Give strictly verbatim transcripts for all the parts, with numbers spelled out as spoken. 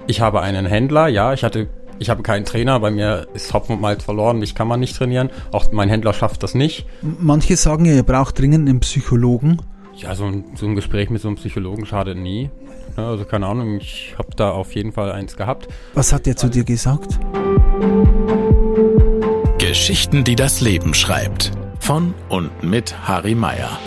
Ich habe einen Händler, ja, ich hatte, ich habe keinen Trainer, bei mir ist Hopfen und Malz verloren, mich kann man nicht trainieren, auch mein Händler schafft das nicht. Manche sagen ja, ihr braucht dringend einen Psychologen. Ja, so ein, so ein Gespräch mit so einem Psychologen schadet nie. Ja, also keine Ahnung, ich habe da auf jeden Fall eins gehabt. Was hat er zu dir gesagt? Geschichten, die das Leben schreibt. Von und mit Harry Meyer.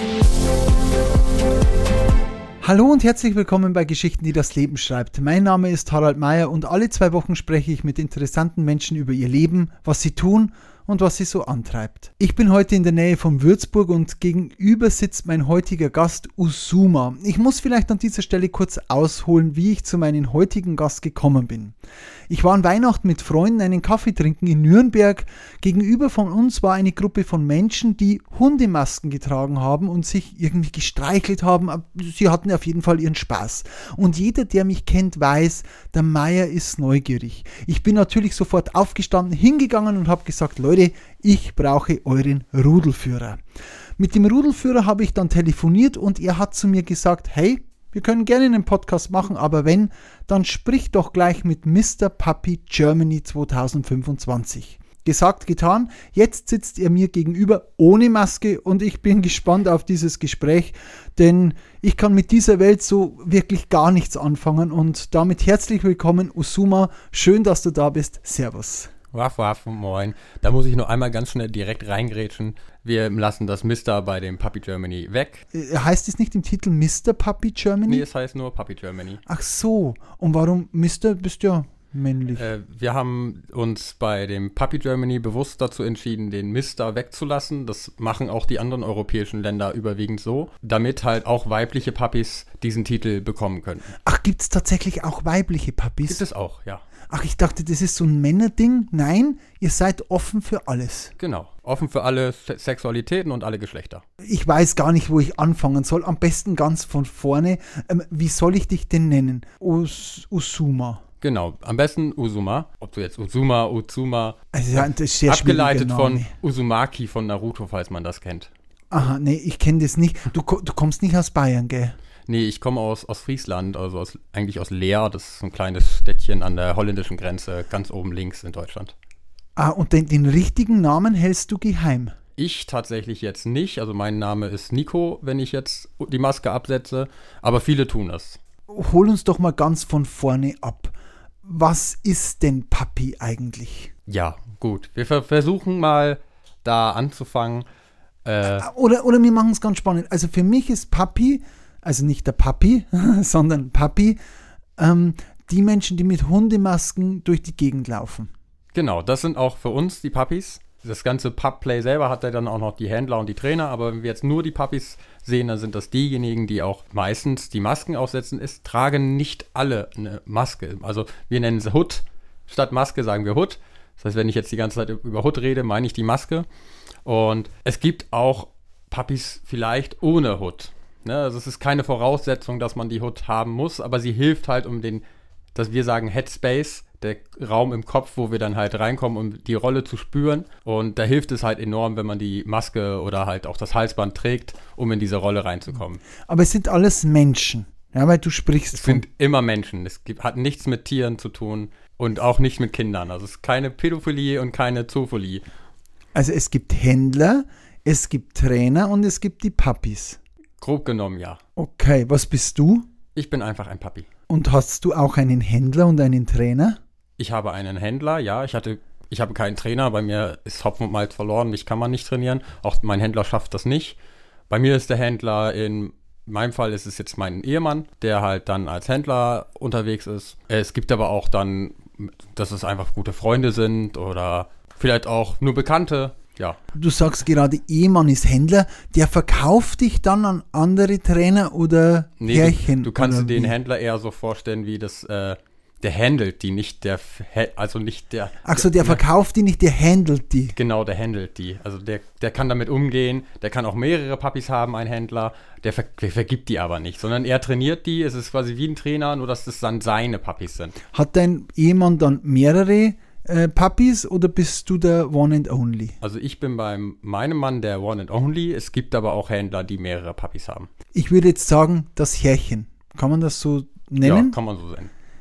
Hallo und herzlich willkommen bei Geschichten, die das Leben schreibt. Mein Name ist Harald Meyer und alle zwei Wochen spreche ich mit interessanten Menschen über ihr Leben, was sie tun und was sie so antreibt. Ich bin heute in der Nähe von Würzburg und gegenüber sitzt mein heutiger Gast Usuma. Ich muss vielleicht an dieser Stelle kurz ausholen, wie ich zu meinem heutigen Gast gekommen bin. Ich war an Weihnachten mit Freunden einen Kaffee trinken in Nürnberg. Gegenüber von uns war eine Gruppe von Menschen, die Hundemasken getragen haben und sich irgendwie gestreichelt haben. Sie hatten auf jeden Fall ihren Spaß. Und jeder, der mich kennt, weiß, der Meier ist neugierig. Ich bin natürlich sofort aufgestanden, hingegangen und habe gesagt, Leute, ich brauche euren Rudelführer. Mit dem Rudelführer habe ich dann telefoniert und er hat zu mir gesagt, hey, wir können gerne einen Podcast machen, aber wenn, dann sprich doch gleich mit Mister Puppy Germany zwanzig fünfundzwanzig. Gesagt, getan. Jetzt sitzt er mir gegenüber ohne Maske und ich bin gespannt auf dieses Gespräch, denn ich kann mit dieser Welt so wirklich gar nichts anfangen und damit herzlich willkommen, Usuma. Schön, dass du da bist. Servus. Waff, waff, moin. Da muss ich nur einmal ganz schnell direkt reingrätschen. Wir lassen das Mister bei dem Puppy Germany weg. Äh, heißt es nicht im Titel Mister Puppy Germany? Nee, es heißt nur Puppy Germany. Ach so. Und warum Mister? Bist ja männlich. Äh, wir haben uns bei dem Puppy Germany bewusst dazu entschieden, den Mister wegzulassen. Das machen auch die anderen europäischen Länder überwiegend so, damit halt auch weibliche Puppies diesen Titel bekommen können. Ach, gibt es tatsächlich auch weibliche Puppies? Gibt es auch, ja. Ach, ich dachte, das ist so ein Männerding. Nein, ihr seid offen für alles. Genau, offen für alle Se- Sexualitäten und alle Geschlechter. Ich weiß gar nicht, wo ich anfangen soll. Am besten ganz von vorne. Ähm, wie soll ich dich denn nennen? Us- Usuma. Genau, am besten Usuma. Ob du jetzt Uzuma, Uzuma, Also, ja, das ist sehr abgeleitet schwieriger Name. von Uzumaki von Naruto, falls man das kennt. Aha, nee, ich kenne das nicht. Du, ko- du kommst nicht aus Bayern, gell? Nee, ich komme aus, aus Friesland, also aus, eigentlich aus Leer. Das ist so ein kleines Städtchen an der holländischen Grenze, ganz oben links in Deutschland. Ah, und den, den richtigen Namen hältst du geheim? Ich tatsächlich jetzt nicht. Also mein Name ist Nico, wenn ich jetzt die Maske absetze. Aber viele tun das. Hol uns doch mal ganz von vorne ab. Was ist denn Puppy eigentlich? Ja, gut. Wir ver- versuchen mal da anzufangen. Äh, Oder, oder wir machen es ganz spannend. Also für mich ist Puppy, also nicht der Puppy, sondern Puppy, ähm, die Menschen, die mit Hundemasken durch die Gegend laufen. genau, das sind auch für uns die Puppies. Das ganze Pup-Play selber hat ja dann auch noch die Händler und die Trainer. Aber wenn wir jetzt nur die Puppies sehen, dann sind das diejenigen, die auch meistens die Masken aufsetzen. Es tragen nicht alle eine Maske. Also wir nennen sie Hood. Statt Maske sagen wir Hood. Das heißt, wenn ich jetzt die ganze Zeit über Hood rede, meine ich die Maske. Und es gibt auch Puppies vielleicht ohne Hood. Ne? Also es ist keine Voraussetzung, dass man die Hood haben muss, aber sie hilft halt um den, dass wir sagen Headspace, der Raum im Kopf, wo wir dann halt reinkommen, um die Rolle zu spüren. Und da hilft es halt enorm, wenn man die Maske oder halt auch das Halsband trägt, um in diese Rolle reinzukommen. Aber es sind alles Menschen, ja, weil du sprichst Es von... sind immer Menschen. Es gibt, hat nichts mit Tieren zu tun und auch nicht mit Kindern. Also es ist keine Pädophilie und keine Zoophilie. Also es gibt Händler, es gibt Trainer und es gibt die Puppies. Grob genommen, ja. Okay, was bist du? Ich bin einfach ein Puppy. Und hast du auch einen Händler und einen Trainer? Ich habe einen Händler, ja. Ich hatte, ich habe keinen Trainer. Bei mir ist Hopfen und Malz verloren. Mich kann man nicht trainieren. Auch mein Händler schafft das nicht. Bei mir ist der Händler, in meinem Fall ist es jetzt mein Ehemann, der halt dann als Händler unterwegs ist. Es gibt aber auch dann, dass es einfach gute Freunde sind oder vielleicht auch nur Bekannte. Ja. Du sagst gerade, Ehemann ist Händler, der verkauft dich dann an andere Trainer oder Nee, Pärchen? du, du kannst dir oder den wie? Händler eher so vorstellen, wie das, äh, der handelt die, nicht der, also nicht der. Ach so, der verkauft die nicht, der handelt die. Genau, der handelt die. Also der, der kann damit umgehen, der kann auch mehrere Puppies haben, ein Händler, der, ver, der vergibt die aber nicht, sondern er trainiert die, es ist quasi wie ein Trainer, nur dass das dann seine Puppies sind. Hat dein Ehemann dann mehrere äh, Puppies oder bist du der One and Only? Also ich bin bei meinem Mann der One and Only, es gibt aber auch Händler, die mehrere Puppies haben. Ich würde jetzt sagen, das Herrchen. Kann man das so nennen? Ja, kann man so sagen.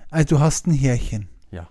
Also du hast ein Härchen. Ja.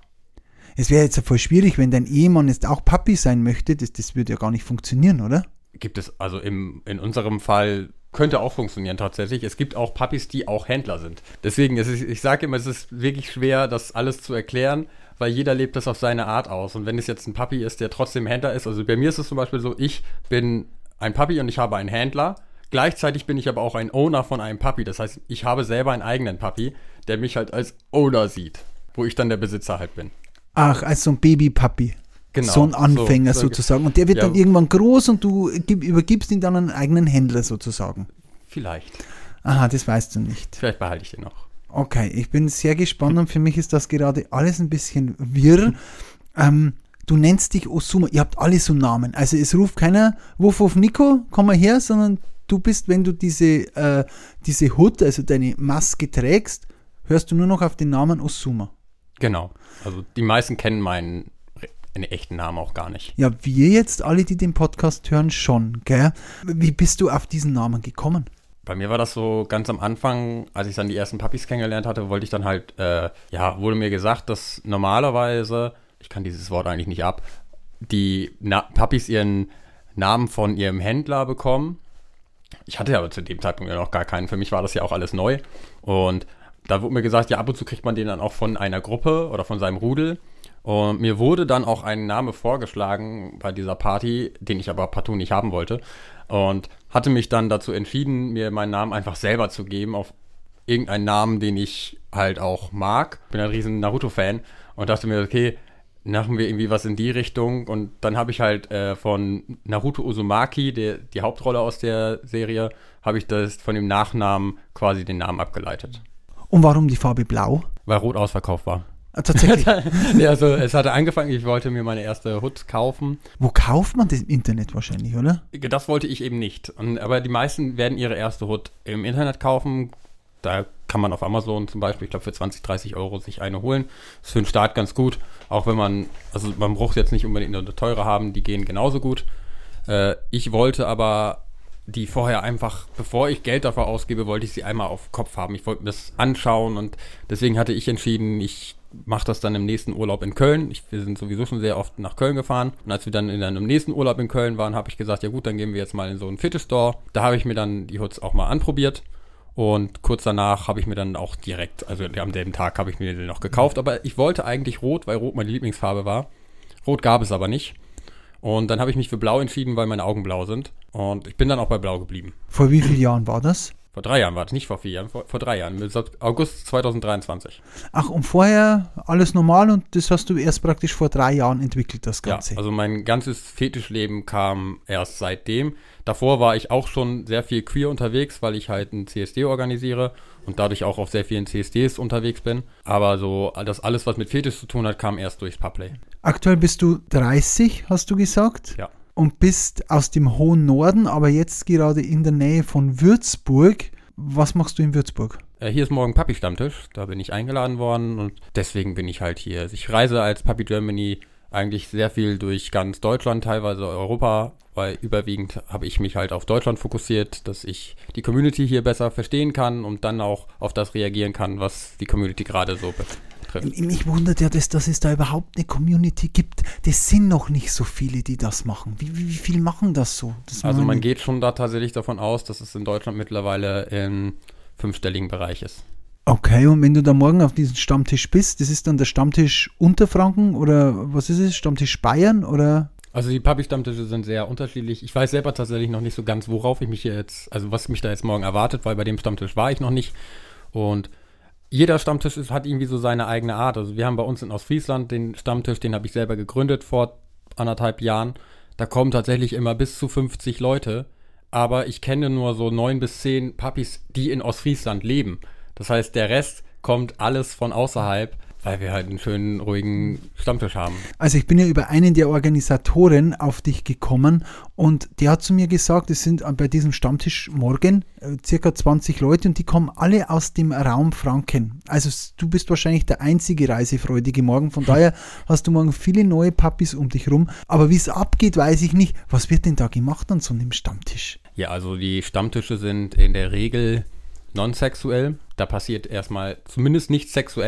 Es wäre jetzt ja voll schwierig, wenn dein Ehemann jetzt auch Papi sein möchte. Das, das würde ja gar nicht funktionieren, oder? Gibt es, also im, in unserem Fall könnte auch funktionieren tatsächlich. Es gibt auch Papis, die auch Händler sind. Deswegen, es ist, ich sage immer, es ist wirklich schwer, das alles zu erklären, weil jeder lebt das auf seine Art aus. Und wenn es jetzt ein Papi ist, der trotzdem Händler ist, also bei mir ist es zum Beispiel so, ich bin ein Papi und ich habe einen Händler. Gleichzeitig bin ich aber auch ein Owner von einem Papi. Das heißt, ich habe selber einen eigenen Papi, der mich halt als Owner sieht, wo ich dann der Besitzer halt bin. Ach, als so ein Baby-Papi. Genau. So ein Anfänger so, so, sozusagen. Und der wird ja. dann irgendwann groß und du gib, übergibst ihn dann einen eigenen Händler sozusagen. Vielleicht. Aha, das weißt du nicht. Vielleicht behalte ich den noch. Okay, ich bin sehr gespannt und für mich ist das gerade alles ein bisschen wirr. Ähm, du nennst dich Osuma, ihr habt alle so Namen. Also es ruft keiner Wuff Wuff Nico, komm mal her, sondern du bist, wenn du diese, äh, diese Hood, also deine Maske trägst, hörst du nur noch auf den Namen Osuma. Genau. Also die meisten kennen meinen einen echten Namen auch gar nicht. Ja, wir jetzt, alle, die den Podcast hören, schon, gell? Wie bist du auf diesen Namen gekommen? Bei mir war das so ganz am Anfang, als ich dann die ersten Papis kennengelernt hatte, wollte ich dann halt, äh, ja, wurde mir gesagt, dass normalerweise, ich kann dieses Wort eigentlich nicht ab, die Na- Papis ihren Namen von ihrem Händler bekommen. Ich hatte ja aber zu dem Zeitpunkt ja noch gar keinen. Für mich war das ja auch alles neu. Und da wurde mir gesagt, ja, ab und zu kriegt man den dann auch von einer Gruppe oder von seinem Rudel. Und mir wurde dann auch ein Name vorgeschlagen bei dieser Party, den ich aber partout nicht haben wollte. Und hatte mich dann dazu entschieden, mir meinen Namen einfach selber zu geben, auf irgendeinen Namen, den ich halt auch mag. Ich bin ein riesen Naruto-Fan und dachte mir, okay, machen wir irgendwie was in die Richtung. Und dann habe ich halt äh, von Naruto Uzumaki, der, die Hauptrolle aus der Serie, habe ich das von dem Nachnamen quasi den Namen abgeleitet. Und warum die Farbe Blau? Weil Rot ausverkauft war. Ah, tatsächlich. Ja, also es hatte angefangen, ich wollte mir meine erste Hood kaufen. Wo kauft man das im Internet wahrscheinlich, oder? Das wollte ich eben nicht. Und, aber die meisten werden ihre erste Hood im Internet kaufen. Da kann man auf Amazon zum Beispiel, ich glaube für zwanzig, dreißig Euro sich eine holen. Ist für den Start ganz gut. Auch wenn man, also man braucht jetzt nicht unbedingt eine teure haben, die gehen genauso gut. Äh, ich wollte aber die vorher einfach, bevor ich Geld dafür ausgebe, wollte ich sie einmal auf Kopf haben. Ich wollte mir das anschauen und deswegen hatte ich entschieden, ich mache das dann im nächsten Urlaub in Köln. Ich, wir sind sowieso schon sehr oft nach Köln gefahren. Und als wir dann in einem nächsten Urlaub in Köln waren, habe ich gesagt, ja gut, dann gehen wir jetzt mal in so einen Fitness-Store. Da habe ich mir dann die Hoods auch mal anprobiert. Und kurz danach habe ich mir dann auch direkt, also am selben Tag habe ich mir den noch gekauft. Aber ich wollte eigentlich Rot, weil Rot meine Lieblingsfarbe war. Rot gab es aber nicht. Und dann habe ich mich für Blau entschieden, weil meine Augen blau sind. Und ich bin dann auch bei Blau geblieben. Vor wie vielen Jahren war das? Vor drei Jahren war das, nicht vor vier Jahren, vor, vor drei Jahren, August zwanzig dreiundzwanzig. Ach, und vorher alles normal und das hast du erst praktisch vor drei Jahren entwickelt, das Ganze? Ja, also mein ganzes Fetischleben kam erst seitdem. Davor war ich auch schon sehr viel queer unterwegs, weil ich halt ein C S D organisiere und dadurch auch auf sehr vielen C S Ds unterwegs bin. Aber so das alles, was mit Fetisch zu tun hat, kam erst durchs Pubplay. Aktuell bist du dreißig, hast du gesagt? Ja. Und bist aus dem hohen Norden, aber jetzt gerade in der Nähe von Würzburg. Was machst du in Würzburg? Äh, hier ist morgen Papi-Stammtisch, da bin ich eingeladen worden und deswegen bin ich halt hier. Also ich reise als Papi Germany eigentlich sehr viel durch ganz Deutschland, teilweise Europa, weil überwiegend habe ich mich halt auf Deutschland fokussiert, dass ich die Community hier besser verstehen kann und dann auch auf das reagieren kann, was die Community gerade so betrifft. Mich wundert ja, dass, dass es da überhaupt eine Community gibt. Das sind noch nicht so viele, die das machen. Wie, wie, wie viel machen das so? Das also man geht schon da tatsächlich davon aus, dass es in Deutschland mittlerweile im fünfstelligen Bereich ist. Okay, und wenn du da morgen auf diesem Stammtisch bist, das ist dann der Stammtisch Unterfranken oder was ist es? Stammtisch Bayern oder? Also die Papi-Stammtische sind sehr unterschiedlich. Ich weiß selber tatsächlich noch nicht so ganz, worauf ich mich jetzt, also was mich da jetzt morgen erwartet, weil bei dem Stammtisch war ich noch nicht. Und jeder Stammtisch ist, hat irgendwie so seine eigene Art. Also wir haben bei uns in Ostfriesland den Stammtisch, den habe ich selber gegründet vor anderthalb Jahren. Da kommen tatsächlich immer bis zu fünfzig Leute. Aber ich kenne nur so neun bis zehn Papis, die in Ostfriesland leben. Das heißt, der Rest kommt alles von außerhalb, weil wir halt einen schönen, ruhigen Stammtisch haben. Also ich bin ja über einen der Organisatoren auf dich gekommen und der hat zu mir gesagt, es sind bei diesem Stammtisch morgen äh, circa zwanzig Leute und die kommen alle aus dem Raum Franken. Also du bist wahrscheinlich der einzige Reisefreudige morgen, von daher hast du morgen viele neue Papis um dich rum. Aber wie es abgeht, weiß ich nicht. Was wird denn da gemacht an so einem Stammtisch? Ja, also die Stammtische sind in der Regel non-sexuell. Da passiert erstmal zumindest nichts Sexuelles.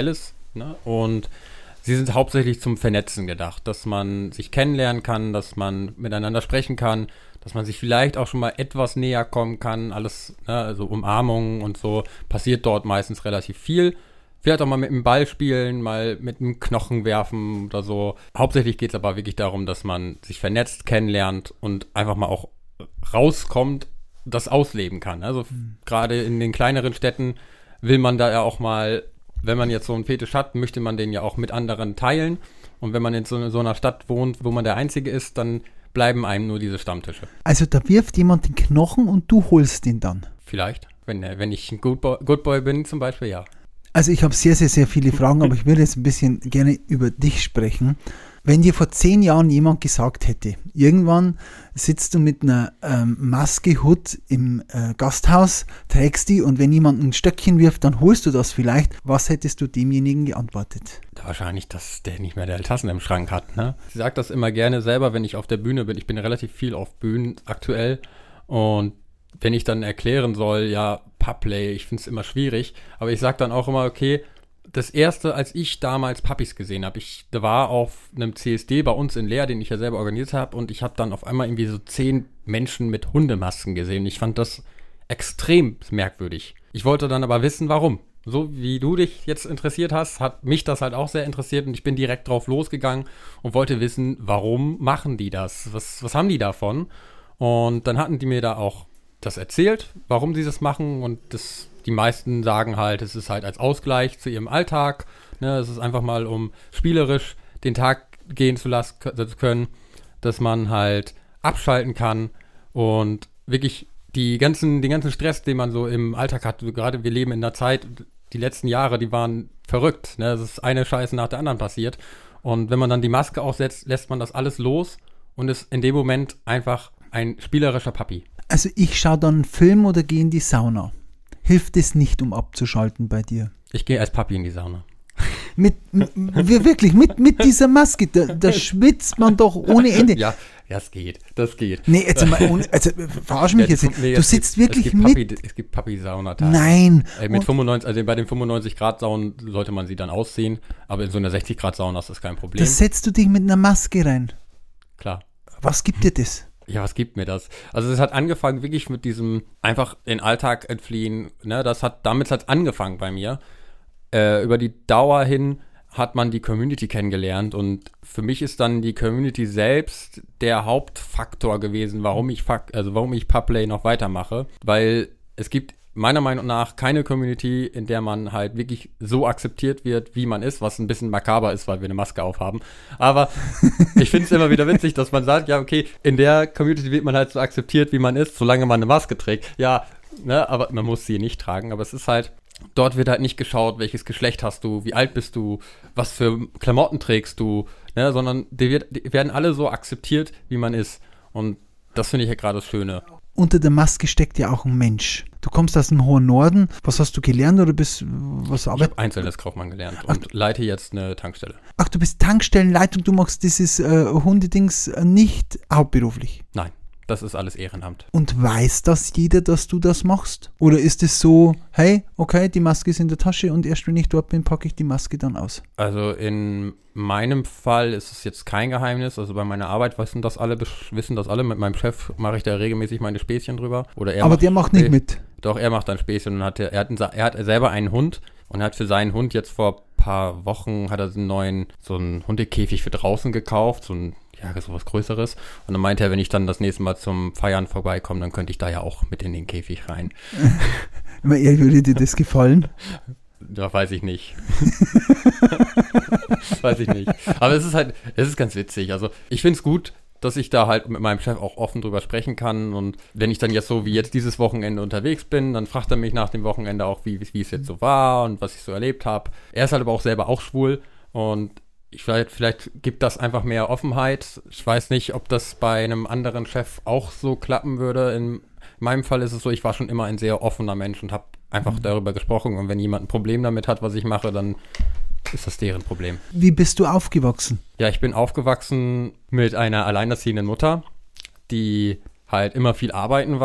Ne? Und sie sind hauptsächlich zum Vernetzen gedacht, dass man sich kennenlernen kann, dass man miteinander sprechen kann, dass man sich vielleicht auch schon mal etwas näher kommen kann. Alles, ne, also Umarmungen und so, passiert dort meistens relativ viel. Vielleicht auch mal mit dem Ball spielen, mal mit einem Knochen werfen oder so. Hauptsächlich geht es aber wirklich darum, dass man sich vernetzt, kennenlernt und einfach mal auch rauskommt, das ausleben kann. Also mhm. gerade in den kleineren Städten will man da ja auch mal, wenn man jetzt so einen Fetisch hat, möchte man den ja auch mit anderen teilen. Und wenn man in so, so einer Stadt wohnt, wo man der Einzige ist, dann bleiben einem nur diese Stammtische. Also da wirft jemand den Knochen und du holst ihn dann? Vielleicht. Wenn, wenn ich ein Good Boy, Good Boy bin zum Beispiel, ja. Also ich habe sehr, sehr, sehr viele Fragen, aber ich würde jetzt ein bisschen gerne über dich sprechen. Wenn dir vor zehn Jahren jemand gesagt hätte, irgendwann sitzt du mit einer ähm, Maske, Hut im äh, Gasthaus, trägst die und wenn jemand ein Stöckchen wirft, dann holst du das vielleicht. Was hättest du demjenigen geantwortet? Wahrscheinlich, dass der nicht mehr der Tassen im Schrank hat. Ne? Ich sage das immer gerne selber, wenn ich auf der Bühne bin. Ich bin relativ viel auf Bühnen aktuell und wenn ich dann erklären soll, ja, Pubplay, ich finde es immer schwierig, aber ich sage dann auch immer, okay, das erste, als ich damals Puppies gesehen habe, ich da war auf einem C S D bei uns in Leer, den ich ja selber organisiert habe und ich habe dann auf einmal irgendwie so zehn Menschen mit Hundemasken gesehen. Ich fand das extrem merkwürdig. Ich wollte dann aber wissen, warum. So wie du dich jetzt interessiert hast, hat mich das halt auch sehr interessiert und ich bin direkt drauf losgegangen und wollte wissen, warum machen die das? Was, was haben die davon? Und dann hatten die mir da auch das erzählt, warum sie das machen und das, die meisten sagen halt, es ist halt als Ausgleich zu ihrem Alltag, ne, es ist einfach mal, um spielerisch den Tag gehen zu lassen können, dass man halt abschalten kann und wirklich die ganzen, den ganzen Stress, den man so im Alltag hat, so gerade wir leben in einer Zeit, die letzten Jahre, die waren verrückt, ne, es ist eine Scheiße nach der anderen passiert und wenn man dann die Maske aufsetzt, lässt man das alles los und ist in dem Moment einfach ein spielerischer Papi. Also ich schaue dann einen Film oder gehe in die Sauna. Hilft es nicht, um abzuschalten bei dir? Ich gehe als Papi in die Sauna. Mit, m- wirklich, mit, mit dieser Maske, da, da schwitzt man doch ohne Ende. Ja, das geht, das geht. Nee, jetzt mal, ohne, also verarsch mich ja, jetzt nicht. Nee, du sitzt gibt, wirklich es gibt mit. Es gibt Papi-Saunatage. Nein. Äh, mit fünfundneunzig, also bei den fünfundneunzig Grad Saunen sollte man sie dann ausziehen, aber in so einer sechzig Grad Sauna ist das kein Problem. Da setzt du dich mit einer Maske rein. Klar. Was gibt dir das? Ja, was gibt mir das? Also es hat angefangen wirklich mit diesem einfach den Alltag entfliehen, ne, das hat, damit hat es angefangen bei mir. Äh, über die Dauer hin hat man die Community kennengelernt und für mich ist dann die Community selbst der Hauptfaktor gewesen, warum ich, also warum ich Pubplay noch weitermache, weil es gibt meiner Meinung nach keine Community, in der man halt wirklich so akzeptiert wird, wie man ist, was ein bisschen makaber ist, weil wir eine Maske aufhaben. Aber ich finde es immer wieder witzig, dass man sagt, ja, okay, in der Community wird man halt so akzeptiert, wie man ist, solange man eine Maske trägt. Ja, ne, aber man muss sie nicht tragen. Aber es ist halt, dort wird halt nicht geschaut, welches Geschlecht hast du, wie alt bist du, was für Klamotten trägst du, ne, sondern die, wird, die werden alle so akzeptiert, wie man ist. Und das finde ich ja gerade das Schöne. Unter der Maske steckt ja auch ein Mensch. Du kommst aus dem hohen Norden. Was hast du gelernt oder bist was arbeitet? Ich habe Einzelhandelskaufmann gelernt und Ach, leite jetzt eine Tankstelle. Ach, du bist Tankstellenleitung, du machst dieses äh, Hundedings nicht hauptberuflich? Nein, das ist alles Ehrenamt. Und weiß das jeder, dass du das machst? Oder ist es so, hey, okay, die Maske ist in der Tasche und erst wenn ich dort bin, packe ich die Maske dann aus? Also in meinem Fall ist es jetzt kein Geheimnis. Also bei meiner Arbeit wissen das alle, wissen das alle. Mit meinem Chef mache ich da regelmäßig meine Späßchen drüber. Oder er Aber macht der macht nicht mit? Doch, er macht dann Späßchen und hat, er, hat, er hat selber einen Hund und hat für seinen Hund jetzt vor ein paar Wochen hat er einen neuen, so einen Hundekäfig für draußen gekauft, so ein, ja, so was Größeres. Und dann meinte er, wenn ich dann das nächste Mal zum Feiern vorbeikomme, dann könnte ich da ja auch mit in den Käfig rein. Würde dir das gefallen? Da weiß ich nicht. weiß ich nicht. Aber es ist halt, es ist ganz witzig. Also ich finde es gut, dass ich da halt mit meinem Chef auch offen drüber sprechen kann. Und wenn ich dann jetzt so wie jetzt dieses Wochenende unterwegs bin, dann fragt er mich nach dem Wochenende auch, wie, wie es jetzt so war und was ich so erlebt habe. Er ist halt aber auch selber auch schwul und ich vielleicht, vielleicht gibt das einfach mehr Offenheit. Ich weiß nicht, ob das bei einem anderen Chef auch so klappen würde. In meinem Fall ist es so, ich war schon immer ein sehr offener Mensch und habe einfach mhm. darüber gesprochen. Und wenn jemand ein Problem damit hat, was ich mache, dann ist das deren Problem. Wie bist du aufgewachsen? Ja, ich bin aufgewachsen mit einer alleinerziehenden Mutter, die halt immer viel arbeiten war.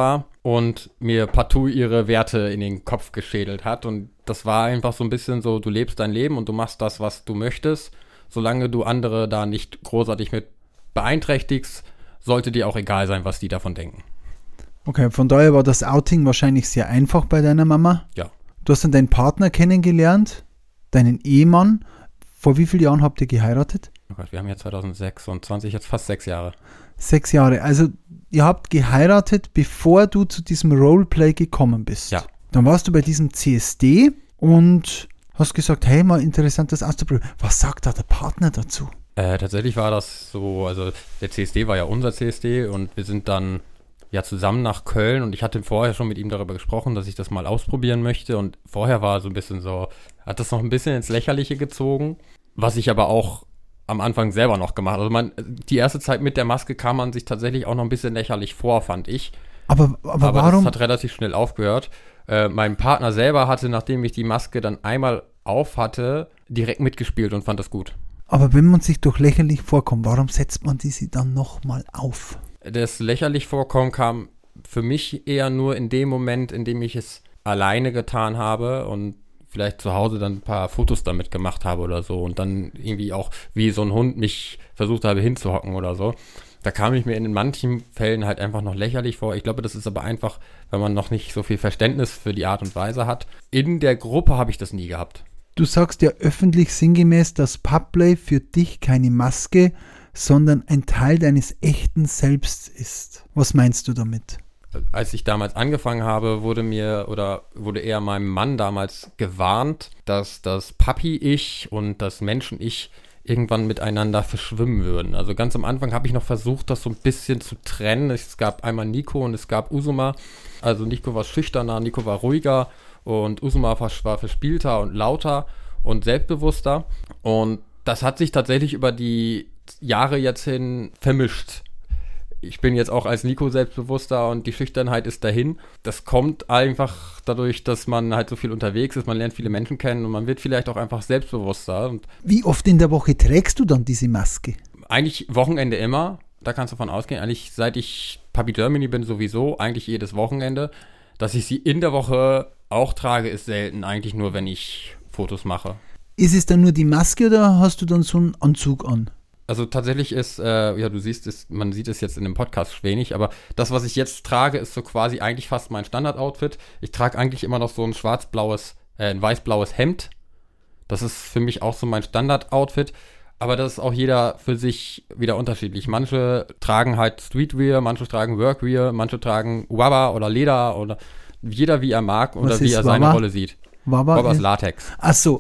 und mir partout ihre Werte in den Kopf geschädelt hat. Und das war einfach so ein bisschen so, du lebst dein Leben und du machst das, was du möchtest. Solange du andere da nicht großartig mit beeinträchtigst, sollte dir auch egal sein, was die davon denken. Okay, von daher war das Outing wahrscheinlich sehr einfach bei deiner Mama. Ja. Du hast dann deinen Partner kennengelernt, deinen Ehemann. Vor wie vielen Jahren habt ihr geheiratet? Oh Gott, wir haben ja zweitausendsechsundzwanzig, jetzt fast sechs Jahre. Sechs Jahre. Also ihr habt geheiratet, bevor du zu diesem Roleplay gekommen bist. Ja. Dann warst du bei diesem C S D und hast gesagt, hey, mal interessant, das auszuprobieren. Was sagt da der Partner dazu? Äh, tatsächlich war das so, also der C S D war ja unser C S D und wir sind dann ja zusammen nach Köln und ich hatte vorher schon mit ihm darüber gesprochen, dass ich das mal ausprobieren möchte und vorher war so ein bisschen so, hat das noch ein bisschen ins Lächerliche gezogen, was ich aber auch am Anfang selber noch gemacht. Also man, die erste Zeit mit der Maske kam man sich tatsächlich auch noch ein bisschen lächerlich vor, fand ich. Aber, aber, aber warum? das hat relativ schnell aufgehört. Äh, mein Partner selber hatte, nachdem ich die Maske dann einmal auf hatte, direkt mitgespielt und fand das gut. Aber wenn man sich doch lächerlich vorkommt, warum setzt man diese dann nochmal auf? Das lächerlich vorkommen kam für mich eher nur in dem Moment, in dem ich es alleine getan habe und vielleicht zu Hause dann ein paar Fotos damit gemacht habe oder so und dann irgendwie auch wie so ein Hund mich versucht habe hinzuhocken oder so. Da kam ich mir in manchen Fällen halt einfach noch lächerlich vor. Ich glaube, das ist aber einfach, wenn man noch nicht so viel Verständnis für die Art und Weise hat. In der Gruppe habe ich das nie gehabt. Du sagst ja öffentlich sinngemäß, dass Pubplay für dich keine Maske, sondern ein Teil deines echten Selbst ist. Was meinst du damit? Als ich damals angefangen habe, wurde mir oder wurde eher meinem Mann damals gewarnt, dass das Papi-Ich und das Menschen-Ich irgendwann miteinander verschwimmen würden. Also ganz am Anfang habe ich noch versucht, das so ein bisschen zu trennen. Es gab einmal Nico und es gab Uzuma. Also Nico war schüchterner, Nico war ruhiger und Uzuma war verspielter und lauter und selbstbewusster. Und das hat sich tatsächlich über die Jahre jetzt hin vermischt. Ich bin jetzt auch als Nico selbstbewusster und die Schüchternheit ist dahin. Das kommt einfach dadurch, dass man halt so viel unterwegs ist, man lernt viele Menschen kennen und man wird vielleicht auch einfach selbstbewusster. Und wie oft in der Woche trägst du dann diese Maske? Eigentlich Wochenende immer, da kannst du von ausgehen. Eigentlich seit ich Papi Germany bin sowieso, eigentlich jedes Wochenende. Dass ich sie in der Woche auch trage, ist selten, eigentlich nur, wenn ich Fotos mache. Ist es dann nur die Maske oder hast du dann so einen Anzug an? Also tatsächlich ist, äh, ja du siehst es, man sieht es jetzt in dem Podcast wenig, aber das, was ich jetzt trage, ist so quasi eigentlich fast mein Standard-Outfit. Ich trage eigentlich immer noch so ein schwarz-blaues, äh, ein weiß-blaues Hemd. Das ist für mich auch so mein Standard-Outfit, aber das ist auch jeder für sich wieder unterschiedlich. Manche tragen halt Streetwear, manche tragen Workwear, manche tragen Wabba oder Leder oder jeder wie er mag oder wie er seine Wabba? Rolle sieht. Wabba Wabba ist ist Latex. Ach so.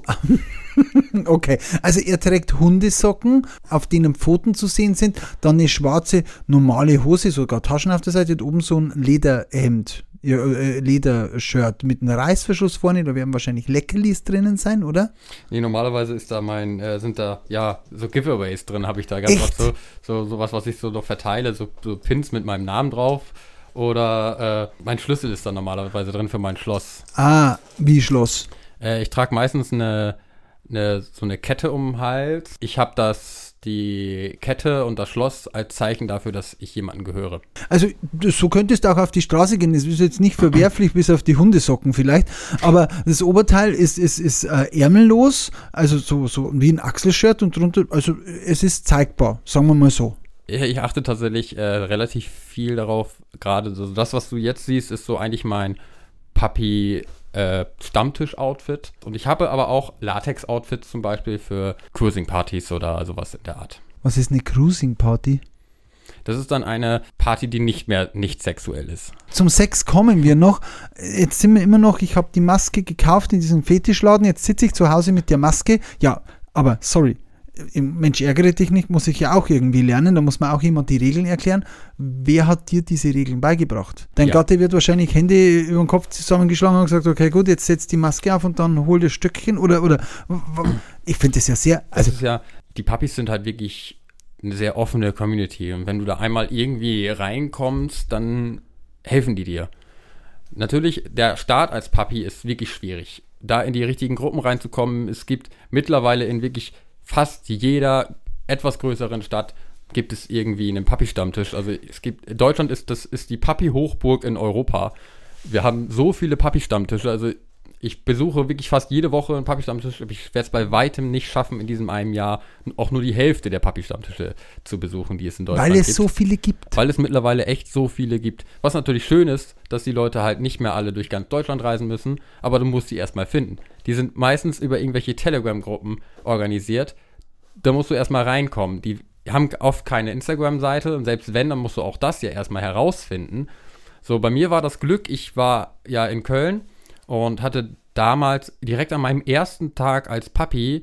Okay, also er trägt Hundesocken, auf denen Pfoten zu sehen sind, dann eine schwarze normale Hose, sogar Taschen auf der Seite und oben so ein Lederhemd, ja, äh, Ledershirt mit einem Reißverschluss vorne, da werden wahrscheinlich Leckerlis drinnen sein, oder? Nee, normalerweise ist da mein, äh, sind da, ja, so Giveaways drin, habe ich da ganz Echt? oft so, so, so was, was ich so noch verteile, so, so Pins mit meinem Namen drauf. Oder äh, mein Schlüssel ist da normalerweise drin für mein Schloss. Ah, wie Schloss? Äh, ich trage meistens eine, eine, so eine Kette um den Hals. Ich habe das, die Kette und das Schloss als Zeichen dafür, dass ich jemandem gehöre. Also das, so könntest du auch auf die Straße gehen, das ist jetzt nicht verwerflich, bis auf die Hundesocken vielleicht, aber das Oberteil ist, ist, ist äh, ärmellos, also so, so wie ein Achselshirt und drunter, also es ist zeigbar, sagen wir mal so. Ich achte tatsächlich äh, relativ viel darauf, gerade so das, was du jetzt siehst, ist so eigentlich mein Papi äh, Stammtisch-Outfit. Und ich habe aber auch Latex-Outfits zum Beispiel für Cruising-Partys oder sowas in der Art. Was ist eine Cruising-Party? Das ist dann eine Party, die nicht mehr nicht sexuell ist. Zum Sex kommen wir noch. Jetzt sind wir immer noch, ich habe die Maske gekauft in diesem Fetischladen, jetzt sitze ich zu Hause mit der Maske. Ja, aber sorry. Mensch, ärgere dich nicht, muss ich ja auch irgendwie lernen, da muss man auch jemand die Regeln erklären. Wer hat dir diese Regeln beigebracht? Dein ja. Gatte wird wahrscheinlich Hände über den Kopf zusammengeschlagen und gesagt, okay gut, jetzt setzt die Maske auf und dann hol das Stückchen oder, oder ich finde das ja sehr... Also Also das ist ja, die Papis sind halt wirklich eine sehr offene Community und wenn du da einmal irgendwie reinkommst, dann helfen die dir. Natürlich, der Start als Papi ist wirklich schwierig. Da in die richtigen Gruppen reinzukommen, es gibt mittlerweile in wirklich fast jeder etwas größeren Stadt gibt es irgendwie einen Papi-Stammtisch. Also es gibt, Deutschland ist, das ist die Papi-Hochburg in Europa. Wir haben so viele Papi-Stammtische, also ich besuche wirklich fast jede Woche einen Papi-Stammtisch. Ich werde es bei weitem nicht schaffen, in diesem einem Jahr auch nur die Hälfte der Papi-Stammtische zu besuchen, die es in Deutschland gibt. Weil es gibt. so viele gibt. Weil es mittlerweile echt so viele gibt. Was natürlich schön ist, dass die Leute halt nicht mehr alle durch ganz Deutschland reisen müssen, aber du musst die erstmal finden. Die sind meistens über irgendwelche Telegram-Gruppen organisiert. Da musst du erstmal reinkommen. Die haben oft keine Instagram-Seite und selbst wenn, dann musst du auch das ja erstmal herausfinden. So, bei mir war das Glück, ich war ja in Köln und hatte damals direkt an meinem ersten Tag als Papi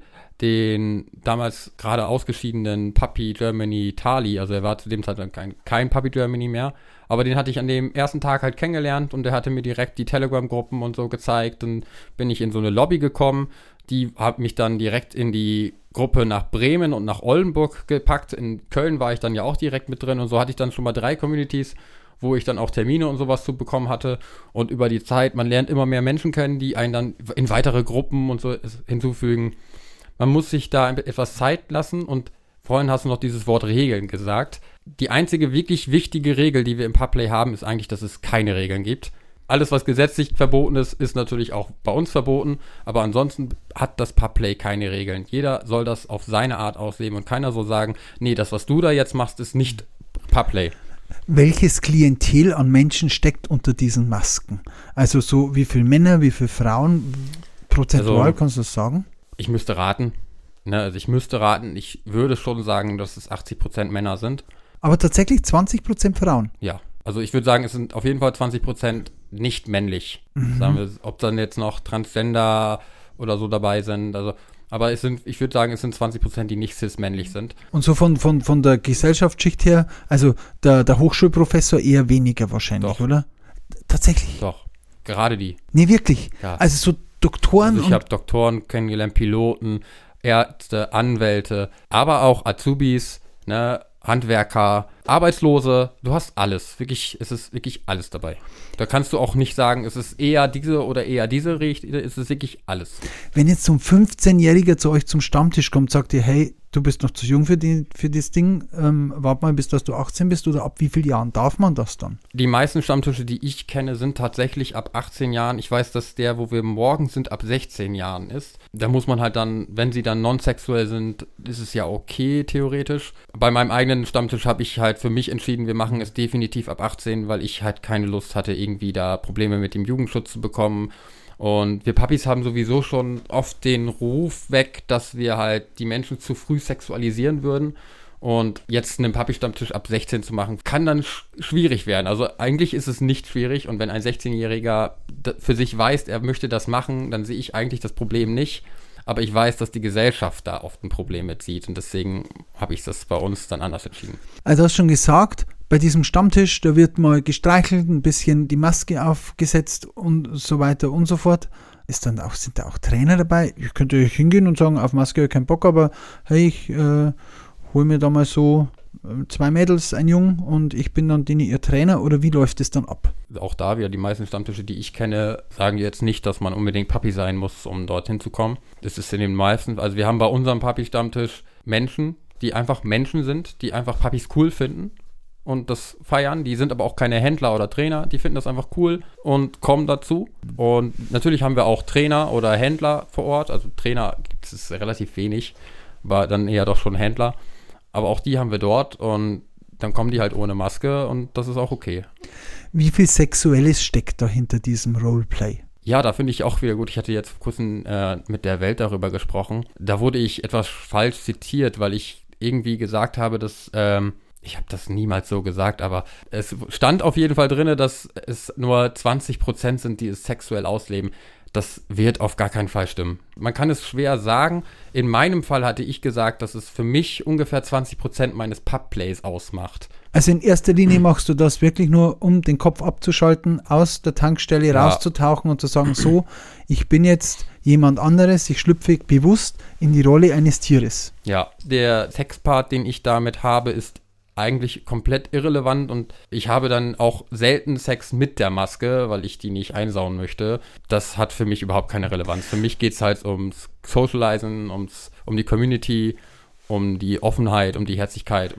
den damals gerade ausgeschiedenen Papi Germany Tali, also er war zu dem Zeitpunkt kein, kein Papi Germany mehr, aber den hatte ich an dem ersten Tag halt kennengelernt und der hatte mir direkt die Telegram-Gruppen und so gezeigt. Dann bin ich in so eine Lobby gekommen, die hat mich dann direkt in die Gruppe nach Bremen und nach Oldenburg gepackt. In Köln war ich dann ja auch direkt mit drin und so hatte ich dann schon mal drei Communities, wo ich dann auch Termine und sowas zu bekommen hatte. Und über die Zeit, man lernt immer mehr Menschen kennen, die einen dann in weitere Gruppen und so hinzufügen. Man muss sich da etwas Zeit lassen und vorhin hast du noch dieses Wort Regeln gesagt. Die einzige wirklich wichtige Regel, die wir im Pubplay haben, ist eigentlich, dass es keine Regeln gibt. Alles, was gesetzlich verboten ist, ist natürlich auch bei uns verboten, aber ansonsten hat das Pubplay keine Regeln. Jeder soll das auf seine Art ausleben und keiner soll sagen, nee, das, was du da jetzt machst, ist nicht Pubplay. Welches Klientel an Menschen steckt unter diesen Masken? Also so wie viele Männer, wie viele Frauen, prozentual, also, kannst du das sagen? Ich müsste raten. Ne, also ich müsste raten, ich würde schon sagen, dass es achtzig Prozent Männer sind. Aber tatsächlich zwanzig Prozent Frauen? Ja, also ich würde sagen, es sind auf jeden Fall zwanzig Prozent nicht männlich. Mhm. Sagen wir, ob dann jetzt noch Transgender oder so dabei sind, also aber es sind, ich würde sagen, es sind zwanzig Prozent, die nicht cis-männlich sind. Und so von, von, von der Gesellschaftsschicht her, also der, der Hochschulprofessor eher weniger wahrscheinlich, Doch. Oder? Tatsächlich? Doch, gerade die. Nee, wirklich? Ja. Also so Doktoren also ich habe Doktoren kennengelernt, Piloten, Ärzte, Anwälte, aber auch Azubis, ne, Handwerker, Arbeitslose, du hast alles. Wirklich, es ist wirklich alles dabei. Da kannst du auch nicht sagen, es ist eher diese oder eher diese Richtung, es ist wirklich alles. Wenn jetzt so ein fünfzehnjähriger zu euch zum Stammtisch kommt, sagt ihr, hey, du bist noch zu jung für, die, für das Ding, ähm, warte mal, bis dass du achtzehn bist, oder ab wie vielen Jahren darf man das dann? Die meisten Stammtische, die ich kenne, sind tatsächlich ab achtzehn Jahren. Ich weiß, dass der, wo wir morgen sind, ab sechzehn Jahren ist. Da muss man halt dann, wenn sie dann non-sexuell sind, ist es ja okay, theoretisch. Bei meinem eigenen Stammtisch habe ich halt für mich entschieden, wir machen es definitiv ab achtzehn, weil ich halt keine Lust hatte, irgendwie da Probleme mit dem Jugendschutz zu bekommen. Und wir Papis haben sowieso schon oft den Ruf weg, dass wir halt die Menschen zu früh sexualisieren würden. Und jetzt einen Papi-Stammtisch ab sechzehn zu machen, kann dann sch- schwierig werden. Also eigentlich ist es nicht schwierig. Und wenn ein sechzehnjähriger d- für sich weiß, er möchte das machen, dann sehe ich eigentlich das Problem nicht. Aber ich weiß, dass die Gesellschaft da oft ein Problem mit sieht. Und deswegen habe ich das bei uns dann anders entschieden. Also du hast schon gesagt, bei diesem Stammtisch, da wird mal gestreichelt, ein bisschen die Maske aufgesetzt und so weiter und so fort. Ist dann auch, sind da auch Trainer dabei? Ich könnte euch hingehen und sagen, auf Maske habe ich keinen Bock, aber hey, ich äh, hole mir da mal so äh, zwei Mädels, ein Jung und ich bin dann denen ihr Trainer, oder wie läuft es dann ab? Auch da wieder, die meisten Stammtische, die ich kenne, sagen jetzt nicht, dass man unbedingt Papi sein muss, um dorthin zu kommen. Das ist in den meisten, also wir haben bei unserem Papi-Stammtisch Menschen, die einfach Menschen sind, die einfach Papis cool finden und das feiern. Die sind aber auch keine Händler oder Trainer, die finden das einfach cool und kommen dazu. Und natürlich haben wir auch Trainer oder Händler vor Ort, also Trainer gibt es relativ wenig, aber dann eher doch schon Händler. Aber auch die haben wir dort und dann kommen die halt ohne Maske und das ist auch okay. Wie viel Sexuelles steckt da hinter diesem Roleplay? Ja, da finde ich auch wieder gut. Ich hatte jetzt vor kurzem äh, mit der Welt darüber gesprochen. Da wurde ich etwas falsch zitiert, weil ich irgendwie gesagt habe, dass, ähm, ich habe das niemals so gesagt, aber es stand auf jeden Fall drin, dass es nur zwanzig Prozent sind, die es sexuell ausleben. Das wird auf gar keinen Fall stimmen. Man kann es schwer sagen. In meinem Fall hatte ich gesagt, dass es für mich ungefähr zwanzig Prozent meines Pubplays ausmacht. Also in erster Linie machst du das wirklich nur, um den Kopf abzuschalten, aus der Tankstelle ja. rauszutauchen und zu sagen, so, ich bin jetzt jemand anderes, ich schlüpfe bewusst in die Rolle eines Tieres. Ja, der Sexpart, den ich damit habe, ist eigentlich komplett irrelevant und ich habe dann auch selten Sex mit der Maske, weil ich die nicht einsauen möchte. Das hat für mich überhaupt keine Relevanz. Für mich geht es halt ums Socializen, ums, um die Community, um die Offenheit, um die Herzlichkeit, um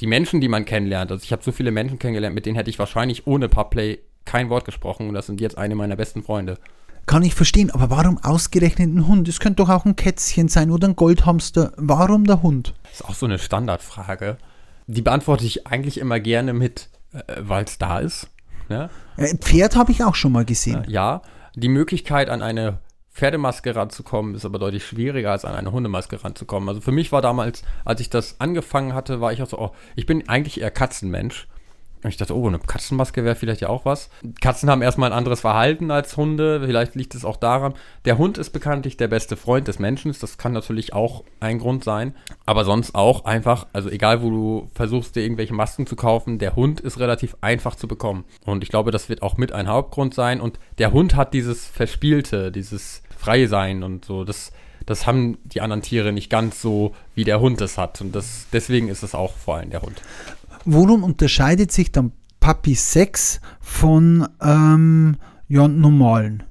die Menschen, die man kennenlernt, also ich habe so viele Menschen kennengelernt, mit denen hätte ich wahrscheinlich ohne Pubplay kein Wort gesprochen und das sind jetzt eine meiner besten Freunde. Kann ich verstehen, aber warum ausgerechnet ein Hund? Es könnte doch auch ein Kätzchen sein oder ein Goldhamster. Warum der Hund? Das ist auch so eine Standardfrage. Die beantworte ich eigentlich immer gerne mit, äh, weil es da ist. Ja? Äh, Pferd habe ich auch schon mal gesehen. Ja, die Möglichkeit an eine Pferdemaske ranzukommen, ist aber deutlich schwieriger als an eine Hundemaske ranzukommen. Also für mich war damals, als ich das angefangen hatte, war ich auch so, oh, ich bin eigentlich eher Katzenmensch. Und ich dachte, oh, eine Katzenmaske wäre vielleicht ja auch was. Katzen haben erstmal ein anderes Verhalten als Hunde. Vielleicht liegt es auch daran. Der Hund ist bekanntlich der beste Freund des Menschen. Das kann natürlich auch ein Grund sein. Aber sonst auch einfach, also egal wo du versuchst, dir irgendwelche Masken zu kaufen, der Hund ist relativ einfach zu bekommen. Und ich glaube, das wird auch mit ein Hauptgrund sein. Und der Hund hat dieses Verspielte, dieses Freisein und so. Das, das haben die anderen Tiere nicht ganz so, wie der Hund es hat. Und das, deswegen ist es auch vor allem der Hund. Worum unterscheidet sich dann Puppy Sex von ähm, ja, normalen?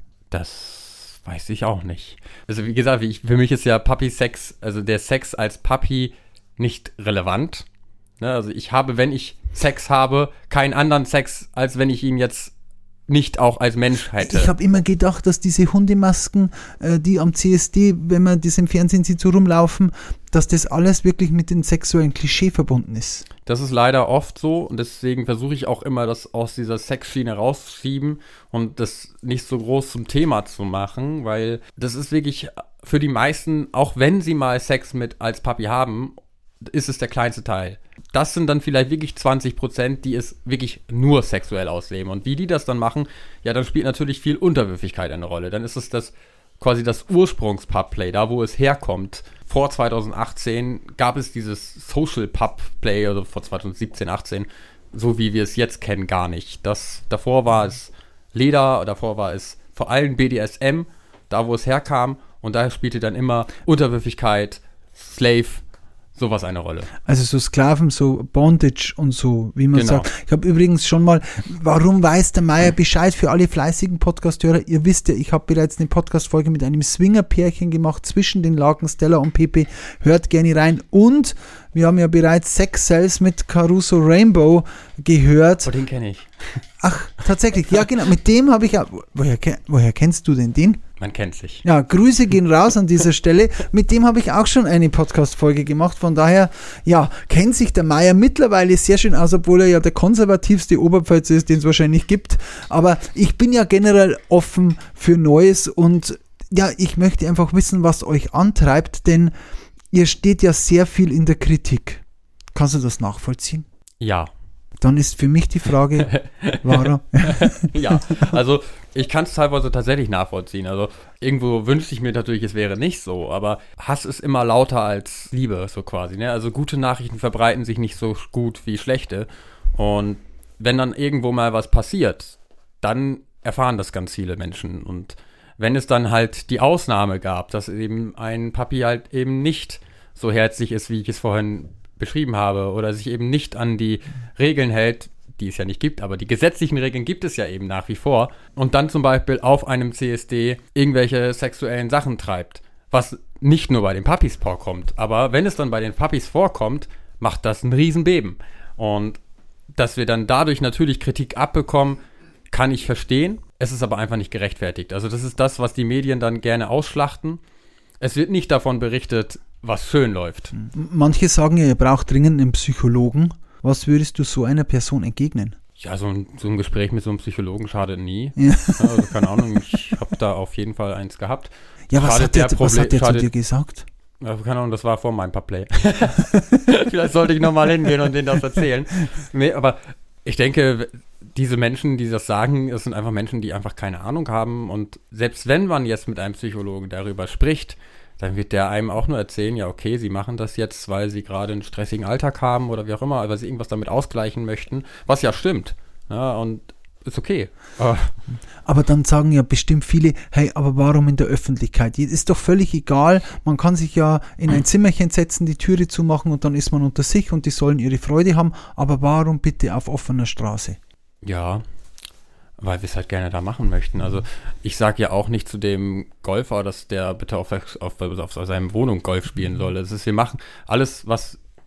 Das weiß ich auch nicht. Also wie gesagt, ich, für mich ist ja Puppy Sex, also der Sex als Puppy nicht relevant. Ne? Also ich habe, wenn ich Sex habe, keinen anderen Sex, als wenn ich ihn jetzt nicht auch als Mensch hätte. Ich habe immer gedacht, dass diese Hundemasken, äh, die am C S D, wenn man das im Fernsehen sieht, so rumlaufen, dass das alles wirklich mit dem sexuellen Klischee verbunden ist. Das ist leider oft so und deswegen versuche ich auch immer, das aus dieser Sexschiene rauszuschieben und das nicht so groß zum Thema zu machen, weil das ist wirklich für die meisten, auch wenn sie mal Sex mit als Puppy haben, ist es der kleinste Teil. Das sind dann vielleicht wirklich zwanzig Prozent, die es wirklich nur sexuell ausleben. Und wie die das dann machen, ja, dann spielt natürlich viel Unterwürfigkeit eine Rolle. Dann ist es das quasi das Ursprungs-Pubplay, da wo es herkommt. Vor zwanzig achtzehn gab es dieses Social-Pubplay, also vor zwanzig siebzehn, achtzehn, so wie wir es jetzt kennen, gar nicht. Das, davor war es Leder, davor war es vor allem B D S M, da wo es herkam. Und daher spielte dann immer Unterwürfigkeit, Slave, sowas eine Rolle. Also so Sklaven, so Bondage und so, wie man Genau. sagt. Ich habe übrigens schon mal, warum weiß der Meier Bescheid für alle fleißigen Podcast-Hörer? Ihr wisst ja, ich habe bereits eine Podcast-Folge mit einem Swinger-Pärchen gemacht, zwischen den Lagen Stella und Pepe. Hört gerne rein. Und wir haben ja bereits Sex Cells mit Caruso Rainbow gehört. Oh, den kenne ich. Ach, tatsächlich, ja genau, mit dem habe ich ja, woher, woher kennst du denn den? Man kennt sich. Ja, Grüße gehen raus an dieser Stelle. Mit dem habe ich auch schon eine Podcast-Folge gemacht. Von daher, ja, kennt sich der Meier mittlerweile sehr schön aus, obwohl er ja der konservativste Oberpfälzer ist, den es wahrscheinlich gibt. Aber ich bin ja generell offen für Neues und ja, ich möchte einfach wissen, was euch antreibt, denn ihr steht ja sehr viel in der Kritik. Kannst du das nachvollziehen? Ja. Dann ist für mich die Frage, warum? Ja, also ich kann es teilweise tatsächlich nachvollziehen. Also irgendwo wünschte ich mir natürlich, es wäre nicht so, aber Hass ist immer lauter als Liebe, so quasi. Ne? Also gute Nachrichten verbreiten sich nicht so gut wie schlechte. Und wenn dann irgendwo mal was passiert, dann erfahren das ganz viele Menschen. Und wenn es dann halt die Ausnahme gab, dass eben ein Papi halt eben nicht so herzlich ist, wie ich es vorhin beschrieben habe, oder sich eben nicht an die Regeln hält, die es ja nicht gibt, aber die gesetzlichen Regeln gibt es ja eben nach wie vor, und dann zum Beispiel auf einem C S D irgendwelche sexuellen Sachen treibt, was nicht nur bei den Puppies vorkommt, aber wenn es dann bei den Puppies vorkommt, macht das ein Riesenbeben. Und dass wir dann dadurch natürlich Kritik abbekommen, kann ich verstehen. Es ist aber einfach nicht gerechtfertigt. Also das ist das, was die Medien dann gerne ausschlachten. Es wird nicht davon berichtet, was schön läuft. Manche sagen ja, ihr braucht dringend einen Psychologen. Was würdest du so einer Person entgegnen? Ja, so ein, so ein Gespräch mit so einem Psychologen schadet nie. Ja. Also keine Ahnung, ich habe da auf jeden Fall eins gehabt. Ja, was Schadet hat der, der was Problem- hat der zu schadet- dir gesagt? Also, keine Ahnung, das war vor meinem Pubplay. Vielleicht sollte ich nochmal hingehen und denen das erzählen. Nee, aber ich denke, diese Menschen, die das sagen, das sind einfach Menschen, die einfach keine Ahnung haben. Und selbst wenn man jetzt mit einem Psychologen darüber spricht, dann wird der einem auch nur erzählen, ja okay, sie machen das jetzt, weil sie gerade einen stressigen Alltag haben oder wie auch immer, weil sie irgendwas damit ausgleichen möchten, was ja stimmt. Ja, und ist okay. Aber Aber dann sagen ja bestimmt viele, hey, aber warum in der Öffentlichkeit? Ist doch völlig egal, man kann sich ja in ein Zimmerchen setzen, die Türe zumachen und dann ist man unter sich und die sollen ihre Freude haben, aber warum bitte auf offener Straße? ja, weil wir es halt gerne da machen möchten. Also ich sage ja auch nicht zu dem Golfer, dass der bitte auf, auf, auf seinem Wohnung Golf spielen soll. Es ist, wir machen alles, was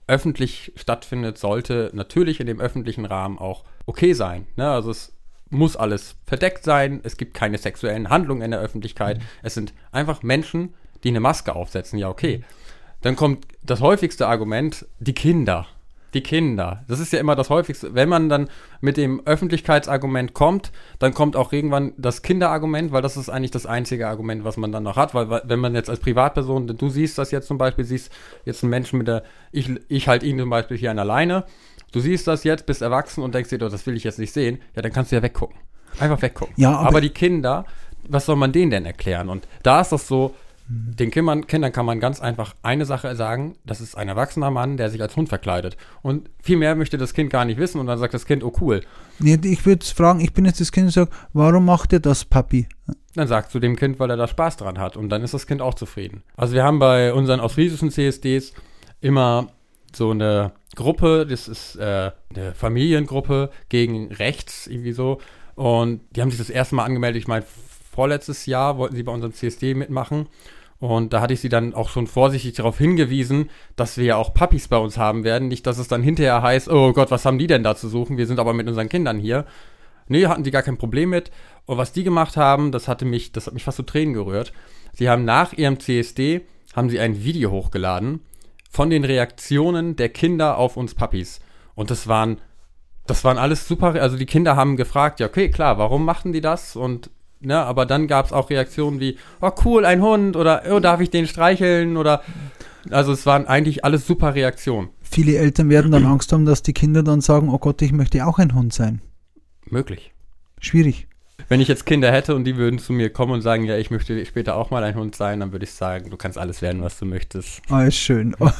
öffentlich stattfindet, sollte natürlich in dem öffentlichen Rahmen auch okay sein. Ne? Also es muss alles verdeckt sein, es gibt keine sexuellen Handlungen in der Öffentlichkeit, mhm. es sind einfach Menschen, die eine Maske aufsetzen, ja okay. Dann kommt das häufigste Argument, die Kinder. Die Kinder. Das ist ja immer das häufigste. Wenn man dann mit dem Öffentlichkeitsargument kommt, dann kommt auch irgendwann das Kinderargument, weil das ist eigentlich das einzige Argument, was man dann noch hat. Weil, weil wenn man jetzt als Privatperson, du siehst das jetzt zum Beispiel, siehst jetzt einen Menschen mit der, ich, ich halte ihn zum Beispiel hier an der Leine, du siehst das jetzt, bist erwachsen und denkst dir, oh, das will ich jetzt nicht sehen, ja, dann kannst du ja weggucken. Einfach weggucken. Ja, aber, aber die Kinder, was soll man denen denn erklären? Und da ist das so, den Kindern, Kindern kann man ganz einfach eine Sache sagen, das ist ein erwachsener Mann, der sich als Hund verkleidet. Und viel mehr möchte das Kind gar nicht wissen und dann sagt das Kind, oh cool. Nee, ich würde fragen, ich bin jetzt das Kind und sage, warum macht ihr das, Papi? Dann sagst du dem Kind, weil er da Spaß dran hat und dann ist das Kind auch zufrieden. Also wir haben bei unseren ostfriesischen C S Ds immer so eine Gruppe, das ist äh, eine Familiengruppe gegen rechts irgendwie so und die haben sich das erste Mal angemeldet, ich meine, vorletztes Jahr wollten sie bei unserem C S D mitmachen und da hatte ich sie dann auch schon vorsichtig darauf hingewiesen, dass wir ja auch Papis bei uns haben werden. Nicht, dass es dann hinterher heißt, oh Gott, was haben die denn da zu suchen? Wir sind aber mit unseren Kindern hier. Nee, hatten die gar kein Problem mit. Und was die gemacht haben, das hatte mich, das hat mich fast zu Tränen gerührt. Sie haben nach ihrem C S D, haben sie ein Video hochgeladen von den Reaktionen der Kinder auf uns Papis. Und das waren, das waren alles super, also die Kinder haben gefragt, ja okay, klar, warum machten die das? Und ne, aber dann gab es auch Reaktionen wie, oh cool, ein Hund oder oh, darf ich den streicheln oder, also es waren eigentlich alles super Reaktionen. Viele Eltern werden dann Angst haben, dass die Kinder dann sagen, oh Gott, ich möchte auch ein Hund sein. Möglich. Schwierig. Wenn ich jetzt Kinder hätte und die würden zu mir kommen und sagen, ja, ich möchte später auch mal ein Hund sein, dann würde ich sagen, du kannst alles werden, was du möchtest. Oh, ist schön. Oh.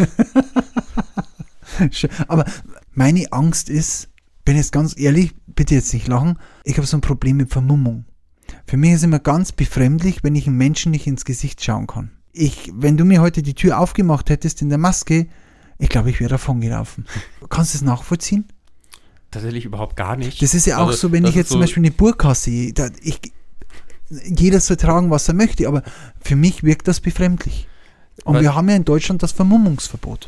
Schön. Aber meine Angst ist, bin jetzt ganz ehrlich, bitte jetzt nicht lachen, ich habe so ein Problem mit Vermummung. Für mich ist immer ganz befremdlich, wenn ich einem Menschen nicht ins Gesicht schauen kann. Ich, wenn du mir heute die Tür aufgemacht hättest in der Maske, ich glaube, ich wäre davon gelaufen. Kannst du das nachvollziehen? Tatsächlich überhaupt gar nicht. Das ist ja auch also, so, wenn ich jetzt so zum Beispiel eine Burka sehe, da, ich, jeder soll tragen, was er möchte, aber für mich wirkt das befremdlich. Und wir haben ja in Deutschland das Vermummungsverbot.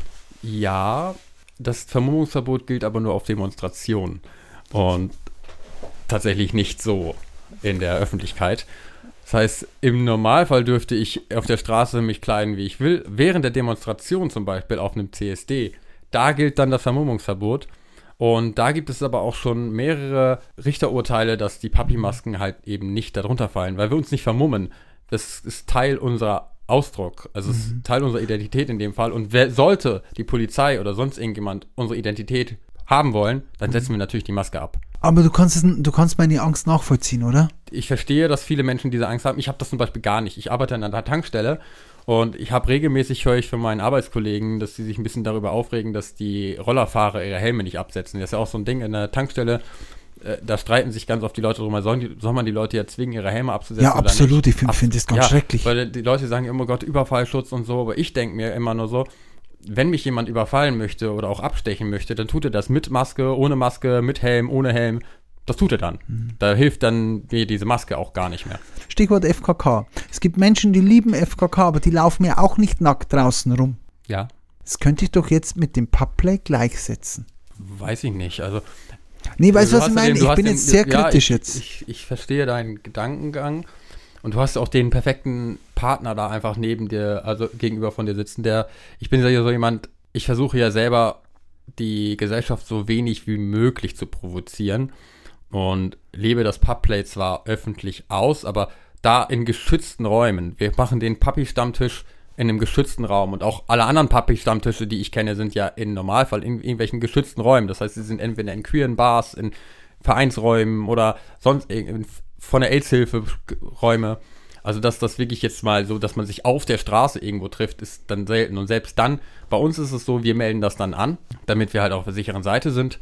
Ja, das Vermummungsverbot gilt aber nur auf Demonstrationen und tatsächlich nicht so in der Öffentlichkeit. Das heißt, im Normalfall dürfte ich auf der Straße mich kleiden, wie ich will. Während der Demonstration zum Beispiel auf einem C S D, da gilt dann das Vermummungsverbot. Und da gibt es aber auch schon mehrere Richterurteile, dass die Papi-Masken halt eben nicht darunter fallen, weil wir uns nicht vermummen. Das ist Teil unserer Ausdruck, also es ist Teil unserer Identität in dem Fall. Und wer sollte die Polizei oder sonst irgendjemand unsere Identität haben wollen, dann setzen wir natürlich die Maske ab. Aber du kannst, es, du kannst meine Angst nachvollziehen, oder? Ich verstehe, dass viele Menschen diese Angst haben. Ich habe das zum Beispiel gar nicht. Ich arbeite an einer Tankstelle und ich habe regelmäßig, höre ich von meinen Arbeitskollegen, dass sie sich ein bisschen darüber aufregen, dass die Rollerfahrer ihre Helme nicht absetzen. Das ist ja auch so ein Ding in der Tankstelle. Äh, da streiten sich ganz oft die Leute drüber, soll, soll man die Leute ja zwingen, ihre Helme abzusetzen? Ja, absolut. Oder nicht? Ich finde find das ganz ja, schrecklich. Weil die Leute sagen immer, Gott, Überfallschutz und so. Aber ich denke mir immer nur so, wenn mich jemand überfallen möchte oder auch abstechen möchte, dann tut er das mit Maske, ohne Maske, mit Helm, ohne Helm. Das tut er dann. Mhm. Da hilft dann mir diese Maske auch gar nicht mehr. Stichwort F K K. Es gibt Menschen, die lieben F K K, aber die laufen ja auch nicht nackt draußen rum. Ja. Das könnte ich doch jetzt mit dem Pubplay gleichsetzen. Weiß ich nicht. Also, nee, weißt du, was ich meine? Den, ich bin den, jetzt sehr ja, kritisch ich, jetzt. Ich, ich verstehe deinen Gedankengang. Und du hast auch den perfekten Partner da einfach neben dir, also gegenüber von dir sitzen, der, ich bin ja so jemand, ich versuche ja selber die Gesellschaft so wenig wie möglich zu provozieren und lebe das Pubplay zwar öffentlich aus, aber da in geschützten Räumen. Wir machen den Papi-Stammtisch in einem geschützten Raum und auch alle anderen Papi-Stammtische, die ich kenne, sind ja im Normalfall in irgendwelchen geschützten Räumen. Das heißt, sie sind entweder in queeren Bars, in Vereinsräumen oder sonst in, von der AIDS-Hilfe Räume. Also dass das wirklich jetzt mal so, dass man sich auf der Straße irgendwo trifft, ist dann selten. Und selbst dann, bei uns ist es so, wir melden das dann an, damit wir halt auf der sicheren Seite sind.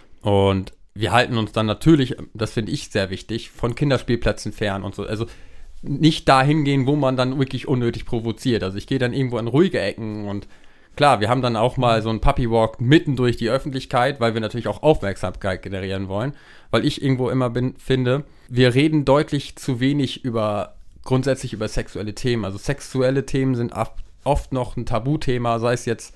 Und wir halten uns dann natürlich, das finde ich sehr wichtig, von Kinderspielplätzen fern und so. Also nicht dahin gehen, wo man dann wirklich unnötig provoziert. Also ich gehe dann irgendwo in ruhige Ecken und klar, wir haben dann auch mal so einen Puppy-Walk mitten durch die Öffentlichkeit, weil wir natürlich auch Aufmerksamkeit generieren wollen. Weil ich irgendwo immer bin, finde, wir reden deutlich zu wenig über, grundsätzlich über sexuelle Themen. Also sexuelle Themen sind oft noch ein Tabuthema, sei es jetzt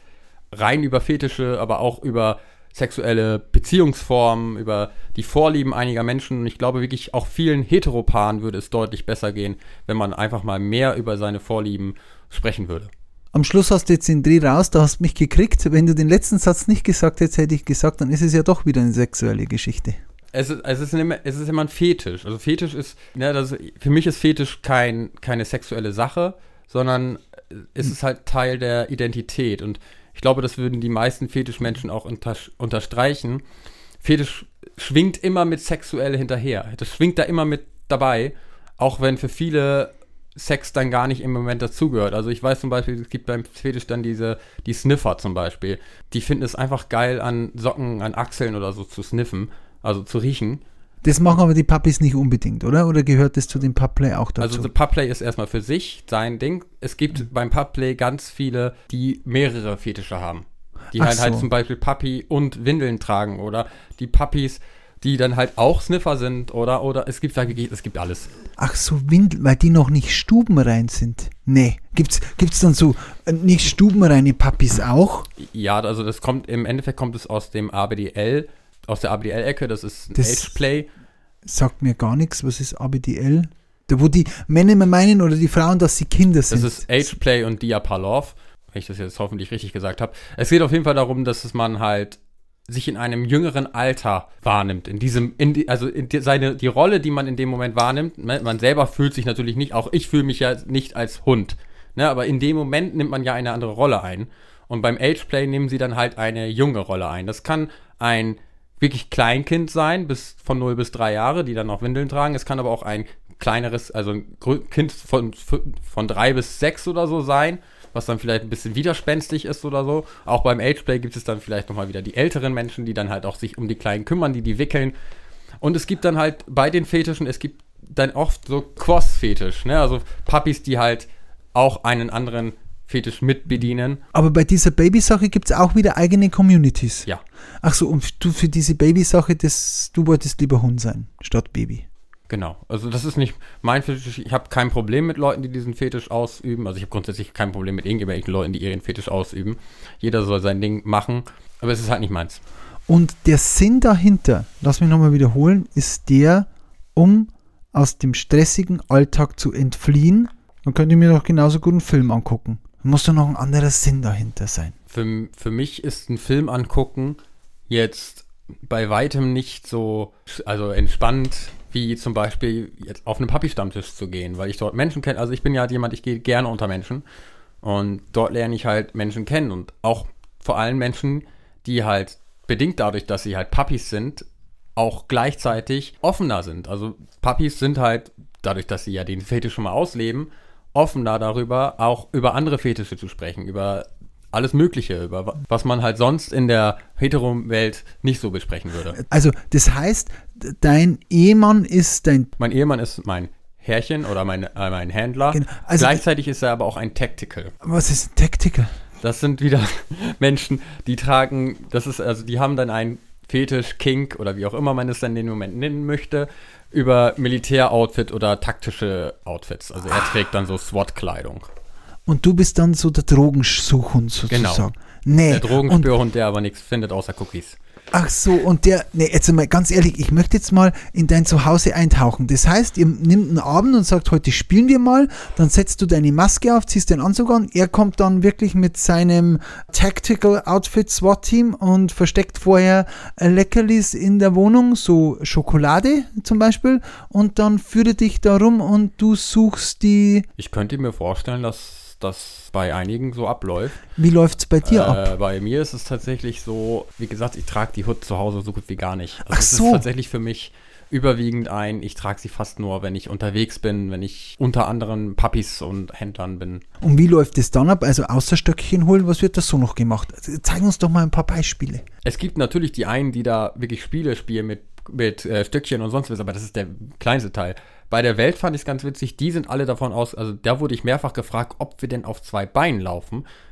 rein über Fetische, aber auch über sexuelle Beziehungsformen, über die Vorlieben einiger Menschen. Und ich glaube wirklich, auch vielen Heteropaaren würde es deutlich besser gehen, wenn man einfach mal mehr über seine Vorlieben sprechen würde. Am Schluss hast du jetzt den Dreh raus, da hast du mich gekriegt. Wenn du den letzten Satz nicht gesagt hättest, hätte ich gesagt, dann ist es ja doch wieder eine sexuelle Geschichte. Es ist, es ist, immer, es ist immer ein Fetisch. Also Fetisch ist, ne, das, für mich ist Fetisch kein, keine sexuelle Sache, sondern es ist halt Teil der Identität. Und ich glaube, das würden die meisten Fetischmenschen auch unter, unterstreichen. Fetisch schwingt immer mit sexuell hinterher. Das schwingt da immer mit dabei, auch wenn für viele Sex dann gar nicht im Moment dazugehört. Also ich weiß zum Beispiel, es gibt beim Fetisch dann diese, die Sniffer zum Beispiel. Die finden es einfach geil, an Socken, an Achseln oder so zu sniffen, also zu riechen. Das machen aber die Puppies nicht unbedingt, oder? Oder gehört das zu dem Pupplay auch dazu? Also das Pupplay ist erstmal für sich sein Ding. Es gibt mhm. beim Pupplay ganz viele, die mehrere Fetische haben. Die halt, so. halt zum Beispiel Puppy und Windeln tragen oder die Puppies, die dann halt auch Sniffer sind oder, oder es gibt es gibt alles. Ach so, Windeln, weil die noch nicht stubenrein sind. Nee, gibt's, gibt's dann so nicht stubenreine Puppies auch? Ja, also das kommt, im Endeffekt kommt es aus dem A B D L, aus der A B D L-Ecke, das ist ein Age-Play. Sagt mir gar nichts, was ist A B D L? Da wo die Männer immer meinen oder die Frauen, dass sie Kinder sind. Das ist Age-Play und Diapalov, wenn ich das jetzt hoffentlich richtig gesagt habe. Es geht auf jeden Fall darum, dass es man halt sich in einem jüngeren Alter wahrnimmt. In diesem, in die, also in die, seine, die Rolle, die man in dem Moment wahrnimmt, ne, man selber fühlt sich natürlich nicht, auch ich fühle mich ja nicht als Hund, ne, aber in dem Moment nimmt man ja eine andere Rolle ein. Und beim Age-Play nehmen sie dann halt eine junge Rolle ein. Das kann ein wirklich Kleinkind sein, bis von null bis drei Jahre, die dann auch Windeln tragen. Es kann aber auch ein kleineres, also ein Kind von, von drei bis sechs oder so sein, was dann vielleicht ein bisschen widerspenstig ist oder so. Auch beim Ageplay gibt es dann vielleicht nochmal wieder die älteren Menschen, die dann halt auch sich um die Kleinen kümmern, die die wickeln. Und es gibt dann halt bei den Fetischen, es gibt dann oft so Cross-Fetisch, ne? Also Puppies, die halt auch einen anderen Fetisch mitbedienen. Aber bei dieser Babysache gibt es auch wieder eigene Communities. Ja. Ach so, und du für diese Babysache, das, du wolltest lieber Hund sein, statt Baby. Genau, also das ist nicht mein Fetisch. Ich habe kein Problem mit Leuten, die diesen Fetisch ausüben. Also ich habe grundsätzlich kein Problem mit irgendwelchen Leuten, die ihren Fetisch ausüben. Jeder soll sein Ding machen, aber es ist halt nicht meins. Und der Sinn dahinter, lass mich nochmal wiederholen, ist der, um aus dem stressigen Alltag zu entfliehen. Dann könnt ihr mir doch genauso gut einen Film angucken. Da muss doch noch ein anderer Sinn dahinter sein. Für, für mich ist ein Film angucken jetzt bei weitem nicht so, also entspannt, wie zum Beispiel jetzt auf einen Papi-Stammtisch zu gehen, weil ich dort Menschen kenne. Also ich bin ja halt jemand, ich gehe gerne unter Menschen und dort lerne ich halt Menschen kennen und auch vor allem Menschen, die halt bedingt dadurch, dass sie halt Papis sind, auch gleichzeitig offener sind. Also Papis sind halt, dadurch, dass sie ja den Fetisch schon mal ausleben, offener darüber, auch über andere Fetische zu sprechen, über alles Mögliche, über was man halt sonst in der Hetero-Welt nicht so besprechen würde. Also das heißt, dein Ehemann ist dein... Mein Ehemann ist mein Herrchen oder mein, äh, mein Händler. Genau. Also gleichzeitig ist er aber auch ein Tactical. Was ist ein Tactical? Das sind wieder Menschen, die tragen, das ist, also die haben dann einen Fetisch, Kink oder wie auch immer man es dann in dem Moment nennen möchte, über Militäroutfit oder taktische Outfits. Also er trägt dann so SWAT-Kleidung. Und du bist dann so der Drogensuchhund sozusagen. Genau. Nee. Der Drogenspürhund, der aber nichts findet außer Cookies. Ach so, und der, nee, jetzt mal ganz ehrlich, ich möchte jetzt mal in dein Zuhause eintauchen. Das heißt, ihr nimmt einen Abend und sagt, heute spielen wir mal, dann setzt du deine Maske auf, ziehst den Anzug an, er kommt dann wirklich mit seinem Tactical Outfit SWAT-Team und versteckt vorher Leckerlis in der Wohnung, so Schokolade zum Beispiel, und dann führt er dich da rum und du suchst die... Ich könnte mir vorstellen, dass das bei einigen so abläuft. Wie läuft es bei dir äh, ab? Bei mir ist es tatsächlich so, wie gesagt, ich trage die Hood zu Hause so gut wie gar nicht. Also Ach es so. ist tatsächlich für mich überwiegend ein, ich trage sie fast nur, wenn ich unterwegs bin, wenn ich unter anderen Puppies und Händlern bin. Und wie läuft es dann ab? Also außer Stöckchen holen, was wird da so noch gemacht? Zeig uns doch mal ein paar Beispiele. Es gibt natürlich die einen, die da wirklich Spiele spielen mit, mit äh, Stöckchen und sonst was, aber das ist der kleinste Teil. Bei der Welt fand ich es ganz witzig, die sind alle davon aus, also da wurde ich mehrfach gefragt, ob wir denn auf zwei Beinen laufen.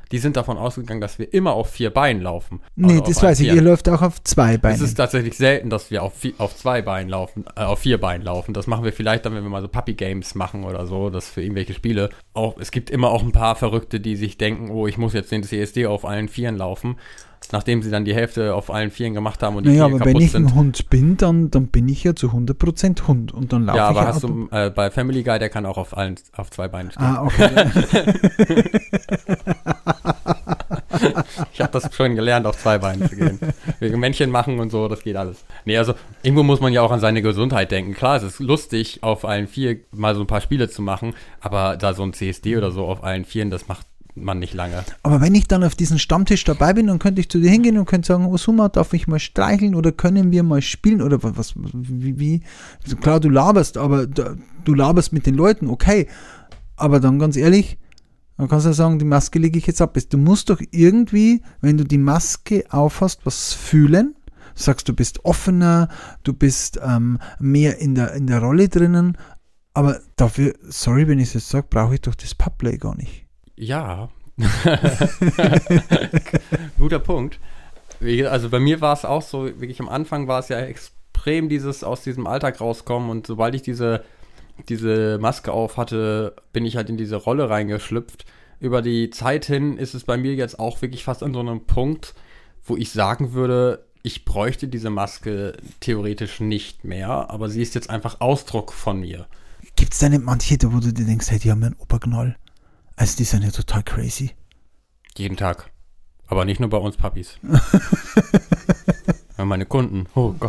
die sind davon ausgegangen, dass wir immer auf vier Beinen laufen. Nee, also das weiß ich, ihr läuft auch auf zwei Beinen. Es ist tatsächlich selten, dass wir auf, vier, auf zwei Beinen laufen, äh, auf vier Beinen laufen. Das machen wir vielleicht dann, wenn wir mal so Puppy-Games machen oder so, das für irgendwelche Spiele. Auch, es gibt immer auch ein paar Verrückte, die sich denken, oh, ich muss jetzt den C S D auf allen Vieren laufen, nachdem sie dann die Hälfte auf allen Vieren gemacht haben und die naja, Vier aber kaputt wenn ich sind. ein Hund bin, dann, dann bin ich ja zu hundert Prozent Hund und dann laufe Ja, ich aber ja hast du, äh, bei Family Guy, der kann auch auf allen, auf zwei Beinen stehen. Ah, okay. Ich habe das schon gelernt, auf zwei Beinen zu gehen. Wegen Männchen machen und so, das geht alles. Nee, also irgendwo muss man ja auch an seine Gesundheit denken. Klar, es ist lustig, auf allen vier mal so ein paar Spiele zu machen, aber da so ein C S D oder so auf allen vieren, das macht man nicht lange. Aber wenn ich dann auf diesem Stammtisch dabei bin, dann könnte ich zu dir hingehen und könnte sagen, Osuma, darf ich mal streicheln oder können wir mal spielen oder was, wie, wie? Klar, du laberst, aber du laberst mit den Leuten, okay. Aber dann ganz ehrlich, dann kannst du sagen, die Maske lege ich jetzt ab. Du musst doch irgendwie, wenn du die Maske aufhast, was fühlen. Du sagst, du bist offener, du bist ähm, mehr in der, in der Rolle drinnen. Aber dafür, sorry, wenn ich es jetzt sage, brauche ich doch das Pubplay gar nicht. Ja. Guter Punkt. Also bei mir war es auch so, wirklich am Anfang war es ja extrem dieses aus diesem Alltag rauskommen und sobald ich diese diese Maske auf hatte, bin ich halt in diese Rolle reingeschlüpft. Über die Zeit hin ist es bei mir jetzt auch wirklich fast an so einem Punkt, wo ich sagen würde, ich bräuchte diese Maske theoretisch nicht mehr, aber sie ist jetzt einfach Ausdruck von mir. Gibt es da nicht manche, wo du dir denkst, hey, die haben ja einen Oberknall? Also die sind ja total crazy. Jeden Tag. Aber nicht nur bei uns Puppies. Ja, meine Kunden. Oh Gott.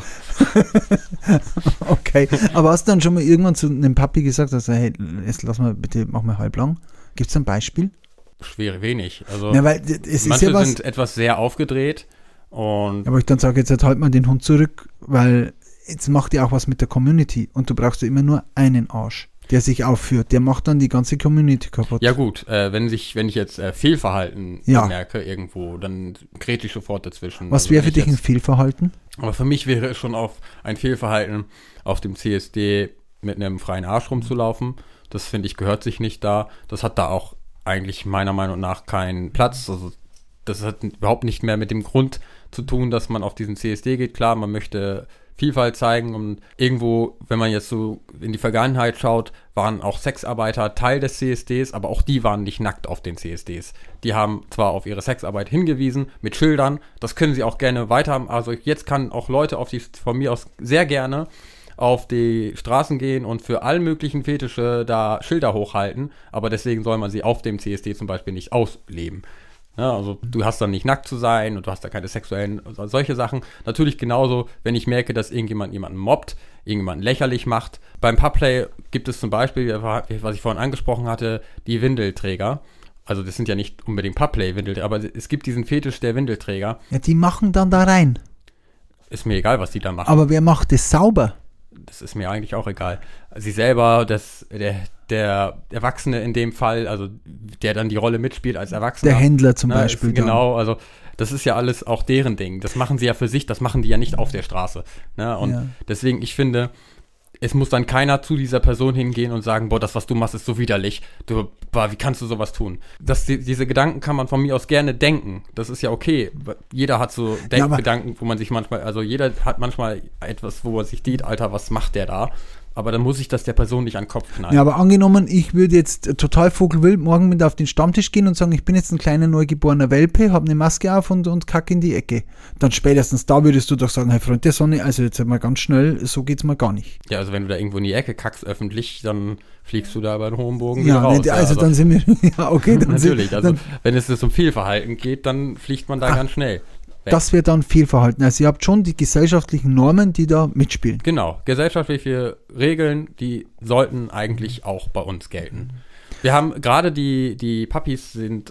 Okay. Aber hast du dann schon mal irgendwann zu einem Papi gesagt, dass er, hey, jetzt lass mal bitte, mach mal halblang? Gibt es ein Beispiel? Schwer wenig. Also ja, weil es manche ist ja was, sind etwas sehr aufgedreht und aber ich dann sage, jetzt halt mal den Hund zurück, weil jetzt macht ja auch was mit der Community und du brauchst ja immer nur einen Arsch, der sich aufführt, der macht dann die ganze Community kaputt. Ja gut, äh, wenn sich, wenn ich jetzt äh, Fehlverhalten ja. bemerke irgendwo, dann trete ich sofort dazwischen. Was also, wäre für dich jetzt, ein Fehlverhalten? Aber für mich wäre es schon auf ein Fehlverhalten, auf dem C S D mit einem freien Arsch rumzulaufen. Das finde ich gehört sich nicht da. Das hat da auch eigentlich meiner Meinung nach keinen Platz. Also das hat überhaupt nicht mehr mit dem Grund zu tun, dass man auf diesen C S D geht. Klar, man möchte Vielfalt zeigen und irgendwo, wenn man jetzt so in die Vergangenheit schaut, waren auch Sexarbeiter Teil des C S Ds, aber auch die waren nicht nackt auf den C S Ds. Die haben zwar auf ihre Sexarbeit hingewiesen mit Schildern, das können sie auch gerne weiter haben. Also jetzt kann auch Leute auf die, von mir aus sehr gerne auf die Straßen gehen und für alle möglichen Fetische da Schilder hochhalten, aber deswegen soll man sie auf dem C S D zum Beispiel nicht ausleben. Ja, also du hast dann nicht nackt zu sein und du hast da keine sexuellen, also solche Sachen. Natürlich genauso, wenn ich merke, dass irgendjemand jemanden mobbt, irgendjemanden lächerlich macht. Beim Pubplay gibt es zum Beispiel, was ich vorhin angesprochen hatte, die Windelträger. Also das sind ja nicht unbedingt Pubplay-Windelträger, aber es gibt diesen Fetisch der Windelträger. Ja, die machen dann da rein. Ist mir egal, was die da machen. Aber wer macht das sauber? Das ist mir eigentlich auch egal. Sie selber, das, der, der Erwachsene in dem Fall, also der dann die Rolle mitspielt als Erwachsener. Der Händler zum na, Beispiel. Ist, genau, also das ist ja alles auch deren Ding. Das machen sie ja für sich, das machen die ja nicht auf der Straße. Ne? Und ja. deswegen, ich finde, es muss dann keiner zu dieser Person hingehen und sagen, boah, das, was du machst, ist so widerlich. Du, boah, wie kannst du sowas tun? Das, die, diese Gedanken kann man von mir aus gerne denken. Das ist ja okay. Jeder hat so Denk- ja, Gedanken, wo man sich manchmal, also jeder hat manchmal etwas, wo er sich denkt, Alter, was macht der da? Aber dann muss ich das der Person nicht an den Kopf knallen. Ja, aber angenommen, ich würde jetzt total vogelwild morgen mit auf den Stammtisch gehen und sagen, ich bin jetzt ein kleiner neugeborener Welpe, habe eine Maske auf und, und kacke in die Ecke. Dann spätestens da würdest du doch sagen, hey Freund der Sonne, also jetzt mal ganz schnell, so geht's mal gar nicht. Ja, also wenn du da irgendwo in die Ecke kackst öffentlich, dann fliegst du da über den hohen Bogen ja, wieder raus. Ne, also, also dann sind wir, ja okay. Dann natürlich, sind, also dann, wenn es um Fehlverhalten geht, dann fliegt man da ach, ganz schnell. Das wäre dann Fehlverhalten. Also ihr habt schon die gesellschaftlichen Normen, die da mitspielen. Genau, gesellschaftliche Regeln, die sollten eigentlich auch bei uns gelten. Wir haben gerade die, die Puppies sind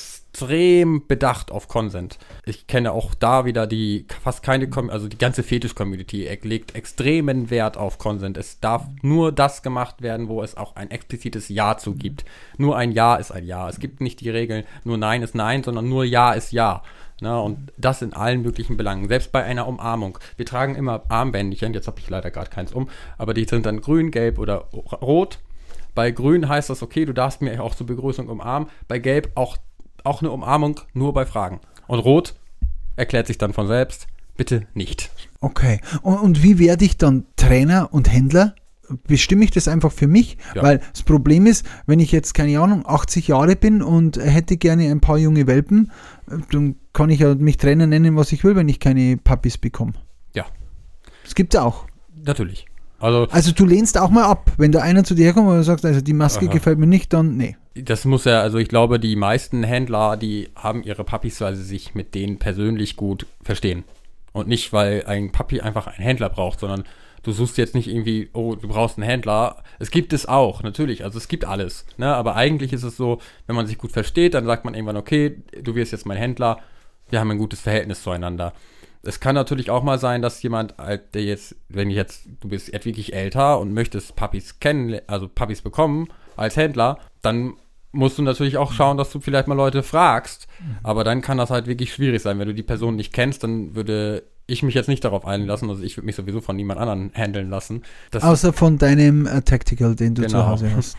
extrem bedacht auf Consent. Ich kenne auch da wieder die fast keine, also die ganze Fetisch-Community legt extremen Wert auf Consent. Es darf nur das gemacht werden, wo es auch ein explizites Ja zu gibt. Nur ein Ja ist ein Ja. Es gibt nicht die Regeln, nur Nein ist Nein, sondern nur Ja ist Ja. Na, und das in allen möglichen Belangen, selbst bei einer Umarmung. Wir tragen immer Armbändchen, jetzt habe ich leider gerade keins um, aber die sind dann grün, gelb oder rot. Bei grün heißt das, okay, du darfst mir auch zur Begrüßung umarmen. Bei gelb auch auch eine Umarmung nur bei Fragen. Und rot erklärt sich dann von selbst, bitte nicht. Okay. Und, und wie werde ich dann Trainer und Händler? Bestimme ich das einfach für mich? Ja. Weil das Problem ist, wenn ich jetzt, keine Ahnung, achtzig Jahre bin und hätte gerne ein paar junge Welpen, dann kann ich ja mich Trainer nennen, was ich will, wenn ich keine Puppies bekomme. Ja. Das gibt es auch. Natürlich. Also, Also du lehnst auch mal ab, wenn da einer zu dir herkommt und sagt, also die Maske Aha. gefällt mir nicht, dann nee. das muss ja, also ich glaube, die meisten Händler, die haben ihre Puppies, weil sie sich mit denen persönlich gut verstehen. Und nicht, weil ein Puppy einfach einen Händler braucht, sondern du suchst jetzt nicht irgendwie, oh, du brauchst einen Händler. Es gibt es auch, natürlich, also es gibt alles. Ne? Aber eigentlich ist es so, wenn man sich gut versteht, dann sagt man irgendwann, okay, du wirst jetzt mein Händler, wir haben ein gutes Verhältnis zueinander. Es kann natürlich auch mal sein, dass jemand, halt, der jetzt, wenn ich jetzt, du bist wirklich älter und möchtest Puppies kennen, also Puppies bekommen als Händler, dann musst du natürlich auch schauen, dass du vielleicht mal Leute fragst. Aber dann kann das halt wirklich schwierig sein. Wenn du die Person nicht kennst, dann würde ich mich jetzt nicht darauf einlassen. Also ich würde mich sowieso von niemand anderen handeln lassen. Das Außer von deinem äh, Tactical, den du Genau. zu Hause hast.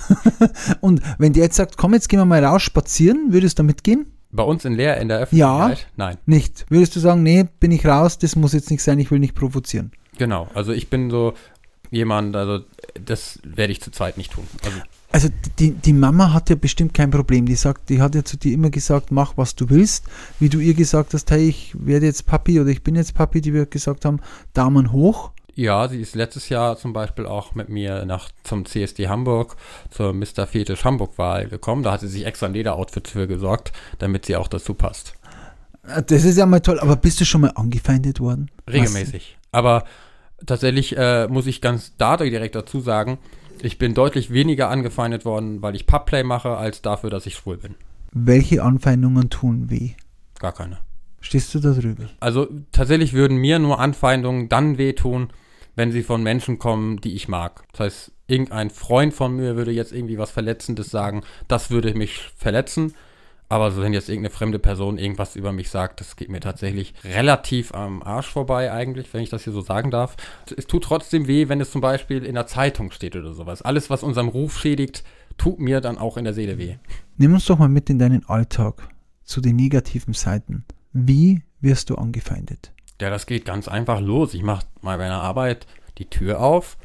Und wenn der jetzt sagt, komm, jetzt gehen wir mal raus spazieren, würdest du da mitgehen? bei uns in Leer in der Öffentlichkeit? Nein. Nicht. Würdest du sagen, nee, bin ich raus, das muss jetzt nicht sein, ich will nicht provozieren. Genau, also ich bin so jemand, also das werde ich zurzeit nicht tun. Also Also die, die Mama hat ja bestimmt kein Problem. Die sagt, die hat ja zu dir immer gesagt, mach was du willst. Wie du ihr gesagt hast, hey, ich werde jetzt Papi oder ich bin jetzt Papi, die wir gesagt haben, Daumen hoch. ja, sie ist letztes Jahr zum Beispiel auch mit mir nach zum C S D Hamburg, zur Mister Fetisch Hamburg-Wahl gekommen. Da hat sie sich extra ein Lederoutfit für gesorgt, damit sie auch dazu passt. Das ist ja mal toll, aber bist du schon mal angefeindet worden? Regelmäßig. Aber tatsächlich äh, muss ich ganz da direkt dazu sagen, ich bin deutlich weniger angefeindet worden, weil ich Pubplay mache, als dafür, dass ich schwul bin. Welche Anfeindungen tun weh? Gar keine. Stehst du da drüber? Also tatsächlich würden mir nur Anfeindungen dann wehtun, wenn sie von Menschen kommen, die ich mag. Das heißt, irgendein Freund von mir würde jetzt irgendwie was Verletzendes sagen, das würde mich verletzen. Aber so, wenn jetzt irgendeine fremde Person irgendwas über mich sagt, das geht mir tatsächlich relativ am Arsch vorbei eigentlich, wenn ich das hier so sagen darf. Es tut trotzdem weh, wenn es zum Beispiel in der Zeitung steht oder sowas. Alles, was unserem Ruf schädigt, tut mir dann auch in der Seele weh. Nimm uns doch mal mit in deinen Alltag, zu den negativen Seiten. Wie wirst du angefeindet? Ja, das geht ganz einfach los. Ich mache mal bei einer Arbeit die Tür auf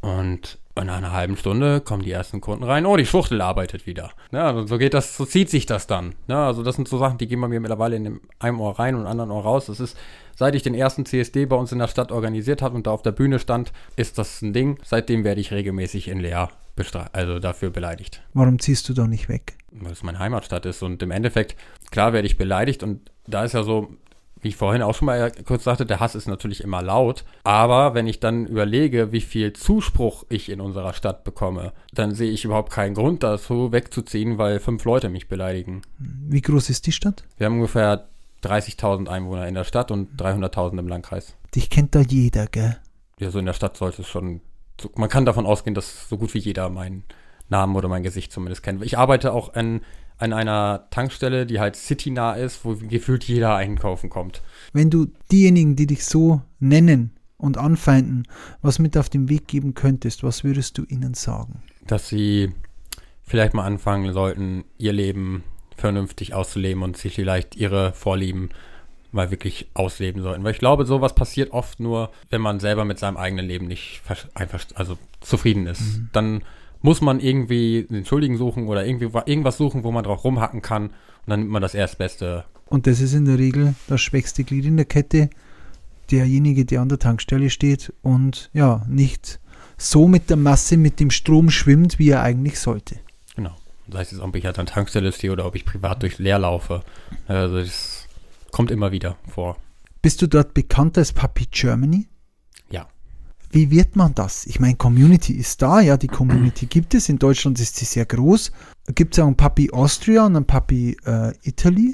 und nach einer halben Stunde kommen die ersten Kunden rein. Oh, die Schwuchtel arbeitet wieder. Ja, und so geht das, so zieht sich das dann. Ja, also das sind so Sachen, die gehen bei mir mittlerweile in dem einen Ohr rein und anderen Ohr raus. Das ist, seit ich den ersten C S D bei uns in der Stadt organisiert habe und da auf der Bühne stand, ist das ein Ding. Seitdem werde ich regelmäßig in Leer bestra- also dafür beleidigt. Warum ziehst du da nicht weg? Weil es meine Heimatstadt ist und im Endeffekt, klar werde ich beleidigt und da ist ja so, wie ich vorhin auch schon mal kurz sagte, der Hass ist natürlich immer laut, aber wenn ich dann überlege, wie viel Zuspruch ich in unserer Stadt bekomme, dann sehe ich überhaupt keinen Grund dazu wegzuziehen, weil fünf Leute mich beleidigen. Wie groß ist die Stadt? Wir haben ungefähr dreißigtausend Einwohner in der Stadt und dreihunderttausend im Landkreis. Dich kennt da jeder, gell? Ja, so in der Stadt sollte es schon, so, man kann davon ausgehen, dass so gut wie jeder meinen Namen oder mein Gesicht zumindest kennt. Ich arbeite auch an an einer Tankstelle, die halt citynah ist, wo gefühlt jeder einkaufen kommt. Wenn du diejenigen, die dich so nennen und anfeinden, was mit auf den Weg geben könntest, was würdest du ihnen sagen? Dass sie vielleicht mal anfangen sollten, ihr Leben vernünftig auszuleben und sich vielleicht ihre Vorlieben mal wirklich ausleben sollten. Weil ich glaube, sowas passiert oft nur, wenn man selber mit seinem eigenen Leben nicht einfach, also zufrieden ist. Mhm. Dann muss man irgendwie einen Schuldigen suchen oder irgendwie irgendwas suchen, wo man drauf rumhacken kann und dann nimmt man das Erstbeste. Und das ist in der Regel das schwächste Glied in der Kette, derjenige, der an der Tankstelle steht und ja, nicht so mit der Masse, mit dem Strom schwimmt, wie er eigentlich sollte. Genau. Sei es jetzt, ob ich halt an der Tankstelle stehe oder ob ich privat durchs Leer laufe. Also das kommt immer wieder vor. Bist du dort bekannt als Puppy Germany? Ja. Wie wird man das? Ich meine, Community ist da, ja, die Community gibt es. In Deutschland ist sie sehr groß. Gibt es auch ein Puppy Austria und ein Puppy äh, Italy?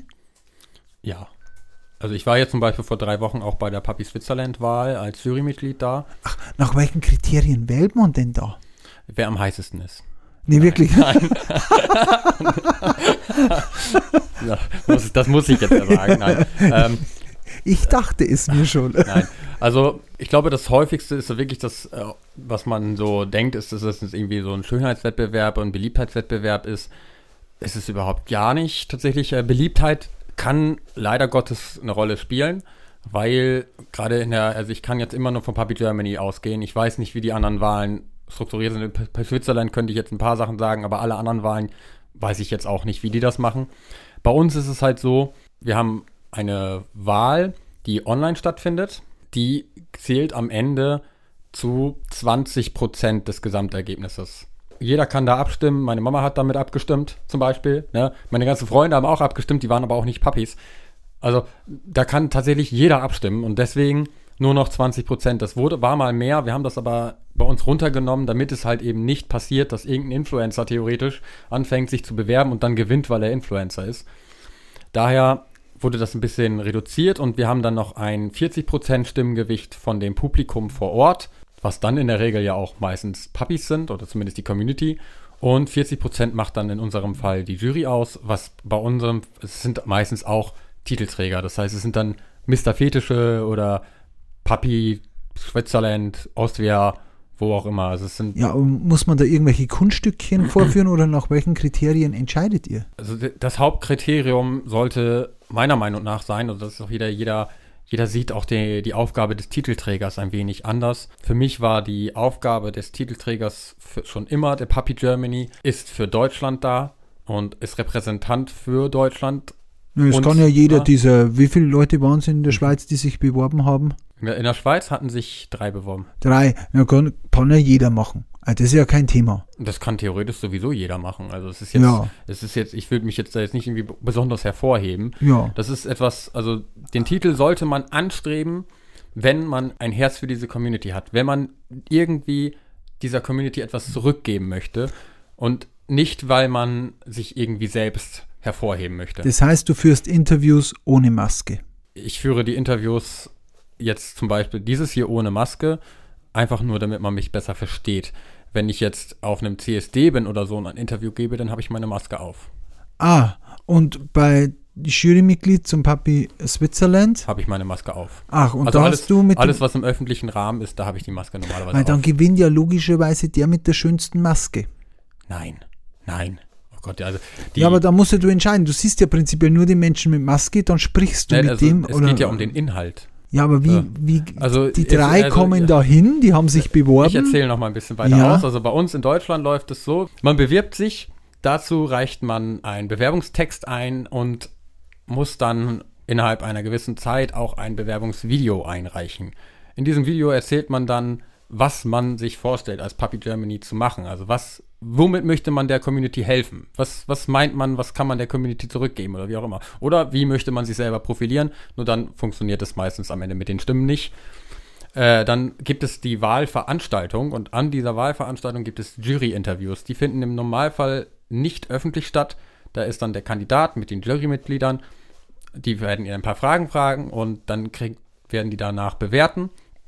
Ja. Also ich war jetzt zum Beispiel vor drei Wochen auch bei der Puppy Switzerland-Wahl als Jurymitglied da. Ach, nach welchen Kriterien wählt man denn da? Wer am heißesten ist. Nee, nein, wirklich? Nein. ja, muss, das muss ich jetzt ja sagen. Nein. Ähm, Ich dachte es mir schon. Nein, also ich glaube, das häufigste ist so wirklich das, was man so denkt, ist, dass es irgendwie so ein Schönheitswettbewerb und ein Beliebtheitswettbewerb ist. ist es überhaupt gar nicht. Tatsächlich, äh, Beliebtheit kann leider Gottes eine Rolle spielen, weil gerade in der, also ich kann jetzt immer nur von Puppy Germany ausgehen. Ich weiß nicht, wie die anderen Wahlen strukturiert sind. Bei Switzerland könnte ich jetzt ein paar Sachen sagen, aber alle anderen Wahlen weiß ich jetzt auch nicht, wie die das machen. Bei uns ist es halt so, wir haben eine Wahl, die online stattfindet. Die zählt am Ende zu zwanzig Prozent des Gesamtergebnisses. Jeder kann da abstimmen. Meine Mama hat damit abgestimmt, zum Beispiel. Ne? Meine ganzen Freunde haben auch abgestimmt, die waren aber auch nicht Puppies. Also da kann tatsächlich jeder abstimmen und deswegen nur noch zwanzig Prozent. Das wurde, war mal mehr. Wir haben das aber bei uns runtergenommen, damit es halt eben nicht passiert, dass irgendein Influencer theoretisch anfängt, sich zu bewerben und dann gewinnt, weil er Influencer ist. Daher wurde das ein bisschen reduziert und wir haben dann noch ein vierzig Prozent Stimmgewicht von dem Publikum vor Ort, was dann in der Regel ja auch meistens Puppies sind oder zumindest die Community. Und vierzig Prozent macht dann in unserem Fall die Jury aus, was bei unserem, es sind meistens auch Titelträger. Das heißt, es sind dann Mister Fetische oder Puppy, Switzerland, Austria, wo auch immer. Also es sind ja, muss man da irgendwelche Kunststückchen vorführen oder nach welchen Kriterien entscheidet ihr? Also das Hauptkriterium sollte meiner Meinung nach sein, also das ist auch jeder, jeder, jeder sieht auch die, die Aufgabe des Titelträgers ein wenig anders. Für mich war die Aufgabe des Titelträgers für, schon immer, der Puppy Germany ist für Deutschland da und ist Repräsentant für Deutschland. Es kann ja jeder dieser, wie viele Leute waren es in der Schweiz, die sich beworben haben? In der Schweiz hatten sich drei beworben. Drei, ja, kann, kann ja jeder machen. Also das ist ja kein Thema. Das kann theoretisch sowieso jeder machen. Also es ist jetzt, ja. es ist jetzt, ich würde mich jetzt da jetzt nicht irgendwie besonders hervorheben. Ja. Das ist etwas, also den Titel sollte man anstreben, wenn man ein Herz für diese Community hat. Wenn man irgendwie dieser Community etwas zurückgeben möchte und nicht, weil man sich irgendwie selbst hervorheben möchte. Das heißt, du führst Interviews ohne Maske. Ich führe die Interviews jetzt zum Beispiel dieses hier ohne Maske, einfach nur, damit man mich besser versteht. Wenn ich jetzt auf einem C S D bin oder so und ein Interview gebe, dann habe ich meine Maske auf. Ah, und bei Jurymitglied zum Puppy Switzerland habe ich meine Maske auf. Ach, und also da alles, hast du mit alles, was im öffentlichen Rahmen ist, da habe ich die Maske normalerweise weil dann auf. gewinnt ja logischerweise der mit der schönsten Maske. Nein, nein. Oh Gott, also die, ja, aber da musst du entscheiden. Du siehst ja prinzipiell nur die Menschen mit Maske, dann sprichst du nein, mit also dem. Es oder, geht ja um den Inhalt. Ja, aber wie, Ja. wie Also die es- drei also, kommen ja. da hin, die haben sich beworben. Ich erzähle noch mal ein bisschen weiter Ja. aus. Also bei uns in Deutschland läuft es so, man bewirbt sich, dazu reicht man einen Bewerbungstext ein und muss dann innerhalb einer gewissen Zeit auch ein Bewerbungsvideo einreichen. In diesem Video erzählt man dann, was man sich vorstellt, als Puppy Germany zu machen. Also was, womit möchte man der Community helfen? Was, was meint man, was kann man der Community zurückgeben oder wie auch immer? Oder wie möchte man sich selber profilieren? Nur dann funktioniert es meistens am Ende mit den Stimmen nicht. Äh, dann gibt es die Wahlveranstaltung und an dieser Wahlveranstaltung gibt es Jury-Interviews. Die finden im Normalfall nicht öffentlich statt. Da ist dann der Kandidat mit den Jurymitgliedern. Die werden ihr ein paar Fragen fragen und dann krieg, werden die danach bewerten.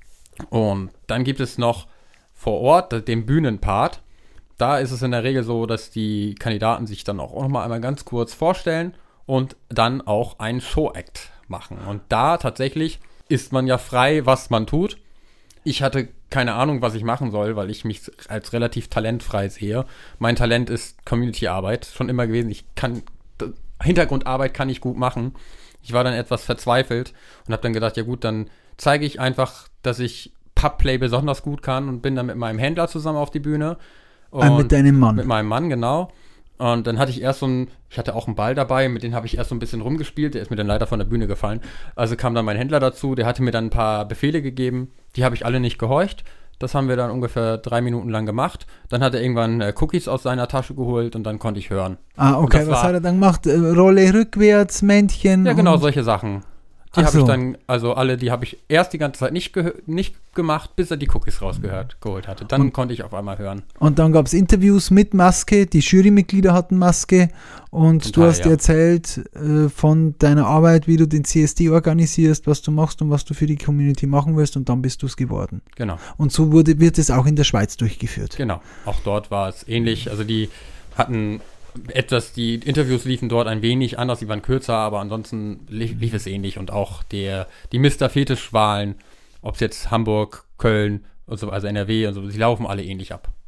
Und dann gibt es noch vor Ort den Bühnenpart. Da ist es in der Regel so, dass die Kandidaten sich dann auch noch mal einmal ganz kurz vorstellen und dann auch einen Show-Act machen. Und da tatsächlich ist man ja frei, was man tut. Ich hatte keine Ahnung, was ich machen soll, weil ich mich als relativ talentfrei sehe. Mein Talent ist Community-Arbeit, schon immer gewesen. Ich kann, Hintergrundarbeit kann ich gut machen. Ich war dann etwas verzweifelt und habe dann gedacht, ja gut, dann zeige ich einfach, dass ich Pubplay besonders gut kann und bin dann mit meinem Händler zusammen auf die Bühne. Ah, mit deinem Mann. Mit meinem Mann, genau. Und dann hatte ich erst so ein, ich hatte auch einen Ball dabei, mit dem habe ich erst so ein bisschen rumgespielt, der ist mir dann leider von der Bühne gefallen. Also kam dann mein Händler dazu, der hatte mir dann ein paar Befehle gegeben, die habe ich alle nicht gehorcht. Das haben wir dann ungefähr drei Minuten lang gemacht. Dann hat er irgendwann äh, Cookies aus seiner Tasche geholt und dann konnte ich hören. Ah, okay, was war, hat er dann gemacht? Äh, Rolle rückwärts, Männchen? Ja, genau, und- solche Sachen. Die Ach habe so. ich dann, also alle, die habe ich erst die ganze Zeit nicht, gehö- nicht gemacht, bis er die Cookies rausgehört, geholt hatte. Dann Und- konnte ich auf einmal hören. Und dann gab es Interviews mit Maske, die Jurymitglieder hatten Maske und Zum du Teil, hast ja. erzählt äh, von deiner Arbeit, wie du den C S D organisierst, was du machst und was du für die Community machen willst und dann bist du es geworden. Genau, Und so wurde, wird es auch in der Schweiz durchgeführt. genau. Auch dort war es ähnlich. Also die hatten etwas, die Interviews liefen dort ein wenig anders, die waren kürzer, aber ansonsten lief, lief es ähnlich. Und auch der, die Mister Fetisch-Wahlen, ob es jetzt Hamburg, Köln, und so, also N R W und so, die laufen alle ähnlich ab.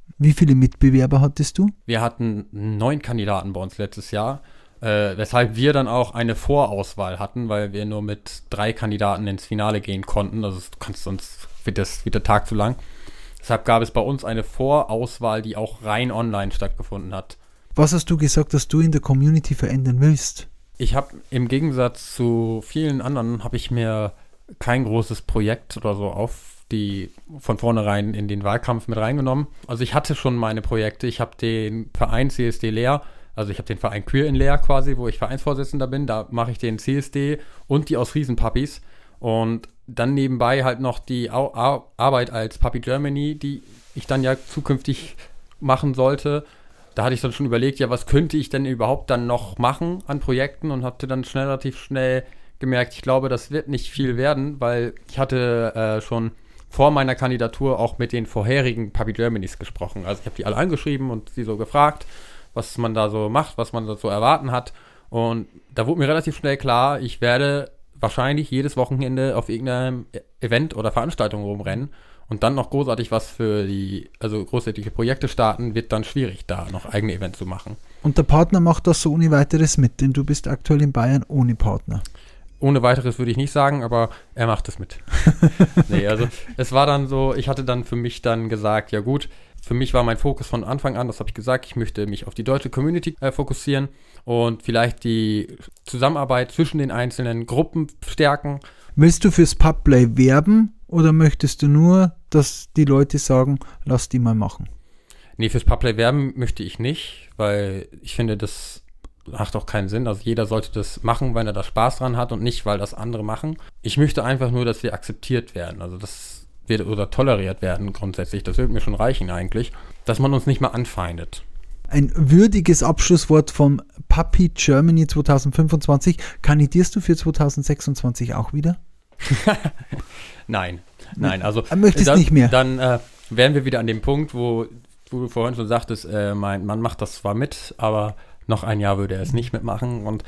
Wie viele Mitbewerber hattest du? Wir hatten neun Kandidaten bei uns letztes Jahr, äh, weshalb wir dann auch eine Vorauswahl hatten, weil wir nur mit drei Kandidaten ins Finale gehen konnten. Also du kannst sonst wird, das, wird der Tag zu lang. Deshalb gab es bei uns eine Vorauswahl, die auch rein online stattgefunden hat. Was hast du gesagt, dass du in der Community verändern willst? Ich habe im Gegensatz zu vielen anderen, habe ich mir kein großes Projekt oder so auf die von vornherein in den Wahlkampf mit reingenommen. Also ich hatte schon meine Projekte. Ich habe den Verein C S D Leer, also ich habe den Verein Queer in Leer quasi, wo ich Vereinsvorsitzender bin. Da mache ich den C S D und die aus Riesenpuppies. Und dann nebenbei halt noch die Au- Ar- Arbeit als Puppy Germany, die ich dann ja zukünftig machen sollte. Da hatte ich dann schon überlegt, ja, was könnte ich denn überhaupt dann noch machen an Projekten und hatte dann schnell, relativ schnell gemerkt, ich glaube, das wird nicht viel werden, weil ich hatte äh, schon vor meiner Kandidatur auch mit den vorherigen Puppy Germanys gesprochen. Also ich habe die alle angeschrieben und sie so gefragt, was man da so macht, was man da so erwarten hat. Und da wurde mir relativ schnell klar, ich werde wahrscheinlich jedes Wochenende auf irgendeinem Event oder Veranstaltung rumrennen und dann noch großartig was für die, also großartige Projekte starten, wird dann schwierig, da noch eigene Events zu machen. Und der Partner macht das so ohne weiteres mit, denn du bist aktuell in Bayern ohne Partner. Ohne weiteres würde ich nicht sagen, aber er macht es mit. Nee, also es war dann so, ich hatte dann für mich dann gesagt, ja gut, für mich war mein Fokus von Anfang an, das habe ich gesagt, ich möchte mich auf die deutsche Community äh, fokussieren und vielleicht die Zusammenarbeit zwischen den einzelnen Gruppen stärken. Willst du fürs Pubplay werben oder möchtest du nur, dass die Leute sagen, lass die mal machen? Nee, fürs Pubplay werben möchte ich nicht, weil ich finde, das macht auch keinen Sinn. Also jeder sollte das machen, weil er da Spaß dran hat und nicht, weil das andere machen. Ich möchte einfach nur, dass wir akzeptiert werden. Also das wird oder toleriert werden grundsätzlich. Das wird mir schon reichen eigentlich. Dass man uns nicht mal anfeindet. Ein würdiges Abschlusswort vom Puppy Germany zwanzig fünfundzwanzig. Kandidierst du für zwanzig sechsundzwanzig auch wieder? Nein, nein. Also möchtest dann, nicht mehr. Dann äh, wären wir wieder an dem Punkt, wo, wo du vorhin schon sagtest, äh, mein Mann macht das zwar mit, aber noch ein Jahr würde er es nicht mitmachen und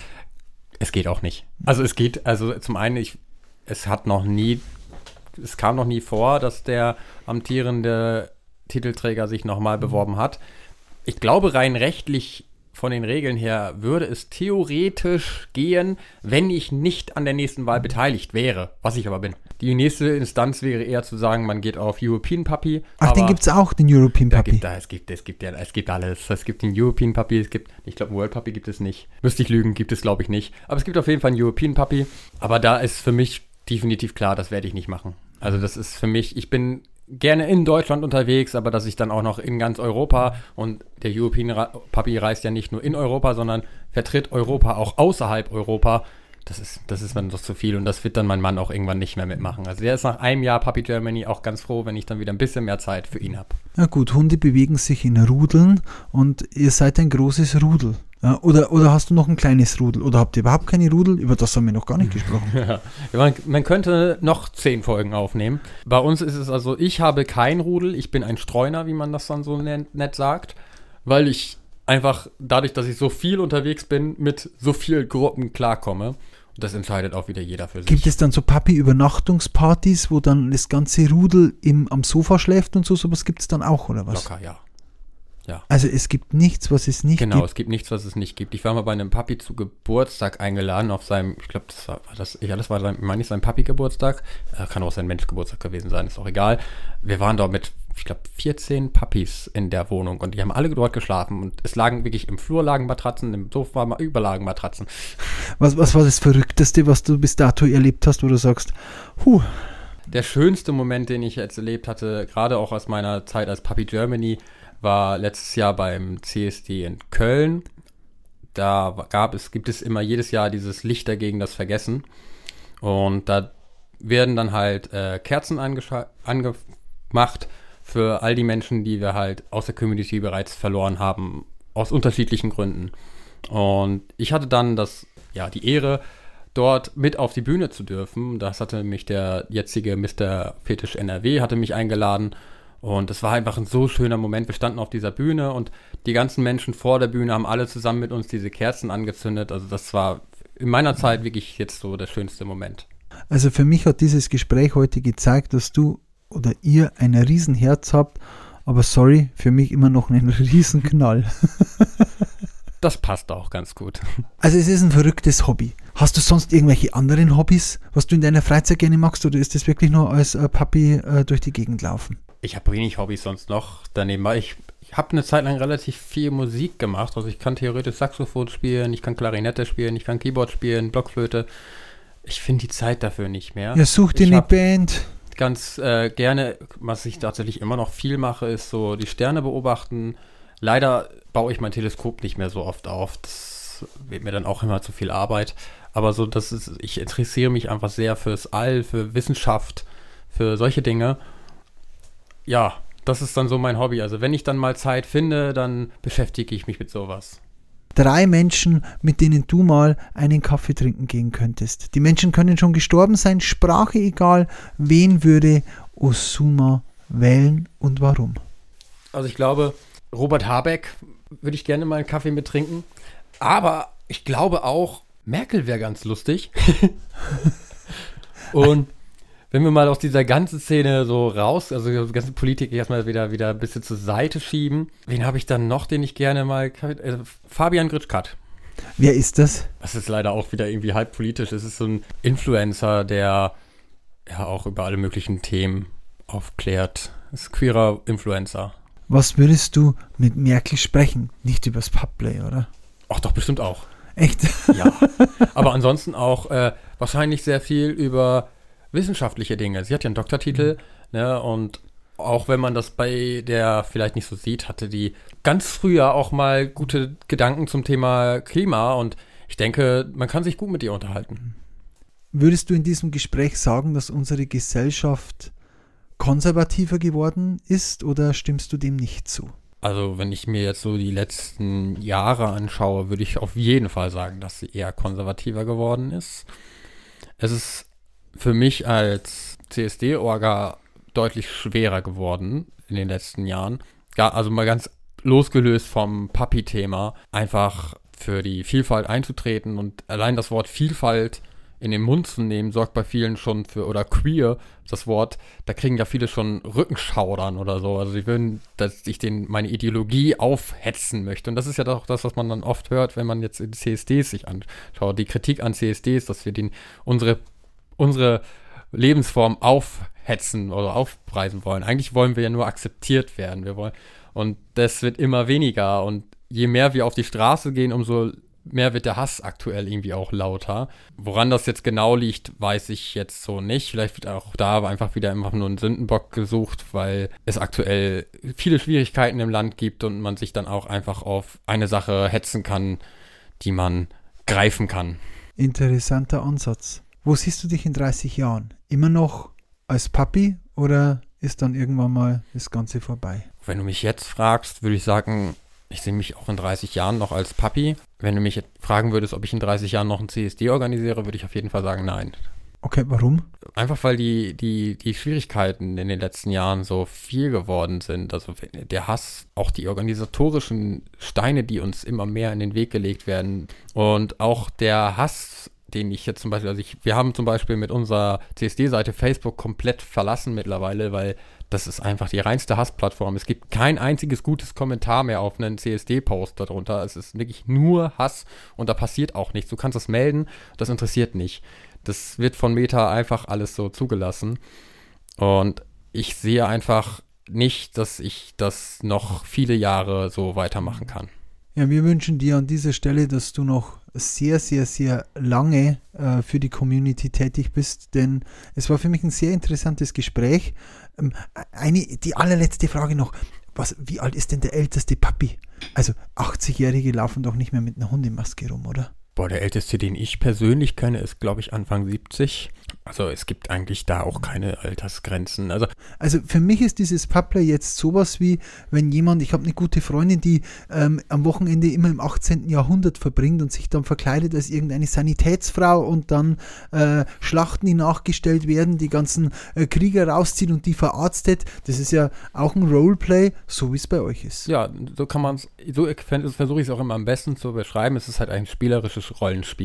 es geht auch nicht. Also es geht, also zum einen, ich, es hat noch nie, es kam noch nie vor, dass der amtierende Titelträger sich nochmal beworben hat. Ich glaube, rein rechtlich von den Regeln her würde es theoretisch gehen, wenn ich nicht an der nächsten Wahl beteiligt wäre, was ich aber bin. Die nächste Instanz wäre eher zu sagen, man geht auf European Puppy. Ach, den gibt es auch, den European Puppy. Gibt, da, es, gibt, es, gibt, es gibt alles. Es gibt den European Puppy, es gibt, ich glaube, World Puppy gibt es nicht. Müsste ich lügen, gibt es glaube ich nicht. Aber es gibt auf jeden Fall einen European Puppy. Aber da ist für mich definitiv klar, das werde ich nicht machen. Also das ist für mich, ich bin gerne in Deutschland unterwegs, aber dass ich dann auch noch in ganz Europa, und der European Ra- Puppy reist ja nicht nur in Europa, sondern vertritt Europa auch außerhalb Europa. Das ist, das ist dann doch zu viel und das wird dann mein Mann auch irgendwann nicht mehr mitmachen. Also der ist nach einem Jahr Puppy Germany auch ganz froh, wenn ich dann wieder ein bisschen mehr Zeit für ihn habe. Na gut, Hunde bewegen sich in Rudeln und ihr seid ein großes Rudel. Ja, oder, oder hast du noch ein kleines Rudel? Oder habt ihr überhaupt keine Rudel? Über das haben wir noch gar nicht gesprochen. Ja, man, man könnte noch zehn Folgen aufnehmen. Bei uns ist es also, ich habe kein Rudel, ich bin ein Streuner, wie man das dann so nett, nett sagt, weil ich einfach dadurch, dass ich so viel unterwegs bin, mit so vielen Gruppen klarkomme. Und das entscheidet auch wieder jeder für sich. Gibt es dann so Puppy-Übernachtungspartys, wo dann das ganze Rudel im, am Sofa schläft und so? Sowas gibt es dann auch, oder was? Locker, ja. Ja. Also es gibt nichts, was es nicht genau, gibt. Genau, es gibt nichts, was es nicht gibt. Ich war mal bei einem Papi zu Geburtstag eingeladen auf seinem, ich glaube, das war, war das, ja, das war sein, meine ich, sein Papi-Geburtstag. Äh, kann auch sein Mensch-Geburtstag gewesen sein, ist auch egal. Wir waren dort mit, ich glaube, vierzehn Papis in der Wohnung und die haben alle dort geschlafen und es lagen wirklich im Flur lagen Matratzen, im Sofa überlagen Matratzen. Was, was war das Verrückteste, was du bis dato erlebt hast, wo du sagst, huh. Der schönste Moment, den ich jetzt erlebt hatte, gerade auch aus meiner Zeit als Puppy Germany, war letztes Jahr beim C S D in Köln. Da gab es, gibt es immer jedes Jahr dieses Lichter gegen das Vergessen. Und da werden dann halt äh, Kerzen angescha- angemacht für all die Menschen, die wir halt aus der Community bereits verloren haben, aus unterschiedlichen Gründen. Und ich hatte dann das, ja, die Ehre, dort mit auf die Bühne zu dürfen. Das hatte mich der jetzige Mister Fetisch N R W hatte mich eingeladen. Und es war einfach ein so schöner Moment. Wir standen auf dieser Bühne und die ganzen Menschen vor der Bühne haben alle zusammen mit uns diese Kerzen angezündet. Also das war in meiner Zeit wirklich jetzt so der schönste Moment. Also für mich hat dieses Gespräch heute gezeigt, dass du oder ihr ein Riesenherz habt, aber sorry, für mich immer noch ein Riesenknall. Das passt auch ganz gut. Also es ist ein verrücktes Hobby. Hast du sonst irgendwelche anderen Hobbys, was du in deiner Freizeit gerne magst, oder ist das wirklich nur als äh, Papi äh, durch die Gegend laufen? Ich habe wenig Hobbys sonst noch daneben. Ich, ich habe eine Zeit lang relativ viel Musik gemacht. Also ich kann theoretisch Saxophon spielen, ich kann Klarinette spielen, ich kann Keyboard spielen, Blockflöte. Ich finde die Zeit dafür nicht mehr. Ja, such dir Ich eine hab Band. Ganz äh, gerne, was ich tatsächlich immer noch viel mache, ist so die Sterne beobachten. Leider baue ich mein Teleskop nicht mehr so oft auf. Das wird mir dann auch immer zu viel Arbeit. Aber so, das ist, ich interessiere mich einfach sehr fürs All, für Wissenschaft, für solche Dinge. Ja, das ist dann so mein Hobby. Also wenn ich dann mal Zeit finde, dann beschäftige ich mich mit sowas. Drei Menschen, mit denen du mal einen Kaffee trinken gehen könntest. Die Menschen können schon gestorben sein, Sprache egal. Wen würde Osuma wählen und warum? Also ich glaube, Robert Habeck würde ich gerne mal einen Kaffee mit trinken. Aber ich glaube auch, Merkel wäre ganz lustig. Und wenn wir mal aus dieser ganzen Szene so raus, also die ganze Politik erstmal wieder, wieder ein bisschen zur Seite schieben, wen habe ich dann noch, den ich gerne mal, äh, Fabian Gritschkat. Wer ist das? Das ist leider auch wieder irgendwie halb politisch. Es ist so ein Influencer, der ja auch über alle möglichen Themen aufklärt. Das ist ein queerer Influencer. Was würdest du mit Merkel sprechen? Nicht übers Pubplay, oder? Ach doch, bestimmt auch. Echt? Ja, aber ansonsten auch äh, wahrscheinlich sehr viel über wissenschaftliche Dinge. Sie hat ja einen Doktortitel, mhm. ne, und auch wenn man das bei der vielleicht nicht so sieht, hatte die ganz früher auch mal gute Gedanken zum Thema Klima und ich denke, man kann sich gut mit ihr unterhalten. Würdest du in diesem Gespräch sagen, dass unsere Gesellschaft konservativer geworden ist oder stimmst du dem nicht zu? Also wenn ich mir jetzt so die letzten Jahre anschaue, würde ich auf jeden Fall sagen, dass sie eher konservativer geworden ist. Es ist für mich als C S D-Orga deutlich schwerer geworden in den letzten Jahren. Ja, also mal ganz losgelöst vom Papi-Thema, einfach für die Vielfalt einzutreten und allein das Wort Vielfalt in den Mund zu nehmen, sorgt bei vielen schon für, oder queer, das Wort, da kriegen ja viele schon Rückenschaudern oder so. Also sie würden, dass ich den, meine Ideologie aufhetzen möchte. Und das ist ja doch das, was man dann oft hört, wenn man jetzt in C S Ds sich anschaut. Die Kritik an C S Ds, dass wir den, unsere, unsere Lebensform aufhetzen oder aufpreisen wollen. Eigentlich wollen wir ja nur akzeptiert werden. Wir wollen, und das wird immer weniger. Und je mehr wir auf die Straße gehen, umso mehr wird der Hass aktuell irgendwie auch lauter. Woran das jetzt genau liegt, weiß ich jetzt so nicht. Vielleicht wird auch da einfach wieder einfach nur ein Sündenbock gesucht, weil es aktuell viele Schwierigkeiten im Land gibt und man sich dann auch einfach auf eine Sache hetzen kann, die man greifen kann. Interessanter Ansatz. Wo siehst du dich in dreißig Jahren? Immer noch als Papi oder ist dann irgendwann mal das Ganze vorbei? Wenn du mich jetzt fragst, würde ich sagen, ich sehe mich auch in dreißig Jahren noch als Papi. Wenn du mich jetzt fragen würdest, ob ich in dreißig Jahren noch ein C S D organisiere, würde ich auf jeden Fall sagen, nein. Okay, warum? Einfach weil die, die, die Schwierigkeiten in den letzten Jahren so viel geworden sind. Also der Hass, auch die organisatorischen Steine, die uns immer mehr in den Weg gelegt werden. Und auch der Hass, den ich jetzt zum Beispiel, also ich, wir haben zum Beispiel mit unserer C S D-Seite Facebook komplett verlassen mittlerweile, weil das ist einfach die reinste Hassplattform. Es gibt kein einziges gutes Kommentar mehr auf einen C S D-Post darunter. Es ist wirklich nur Hass und da passiert auch nichts. Du kannst das melden, das interessiert nicht. Das wird von Meta einfach alles so zugelassen. Und ich sehe einfach nicht, dass ich das noch viele Jahre so weitermachen kann. Ja, wir wünschen dir an dieser Stelle, dass du noch sehr, sehr, sehr lange äh, für die Community tätig bist, denn es war für mich ein sehr interessantes Gespräch. Ähm, eine, die allerletzte Frage noch. Was, wie alt ist denn der älteste Papi? Also achtzigjährige laufen doch nicht mehr mit einer Hundemaske rum, oder? Boah, der älteste, den ich persönlich kenne, ist, glaube ich, Anfang siebzig. Also es gibt eigentlich da auch keine Altersgrenzen. Also, also für mich ist dieses Pubplay jetzt sowas wie, wenn jemand, ich habe eine gute Freundin, die ähm, am Wochenende immer im achtzehnten Jahrhundert verbringt und sich dann verkleidet als irgendeine Sanitätsfrau und dann äh, Schlachten, die nachgestellt werden, die ganzen äh, Krieger rauszieht und die verarztet. Das ist ja auch ein Roleplay, so wie es bei euch ist. Ja, so kann man es, so versuche ich es auch immer am besten zu beschreiben. Es ist halt ein spielerisches Rollenspiel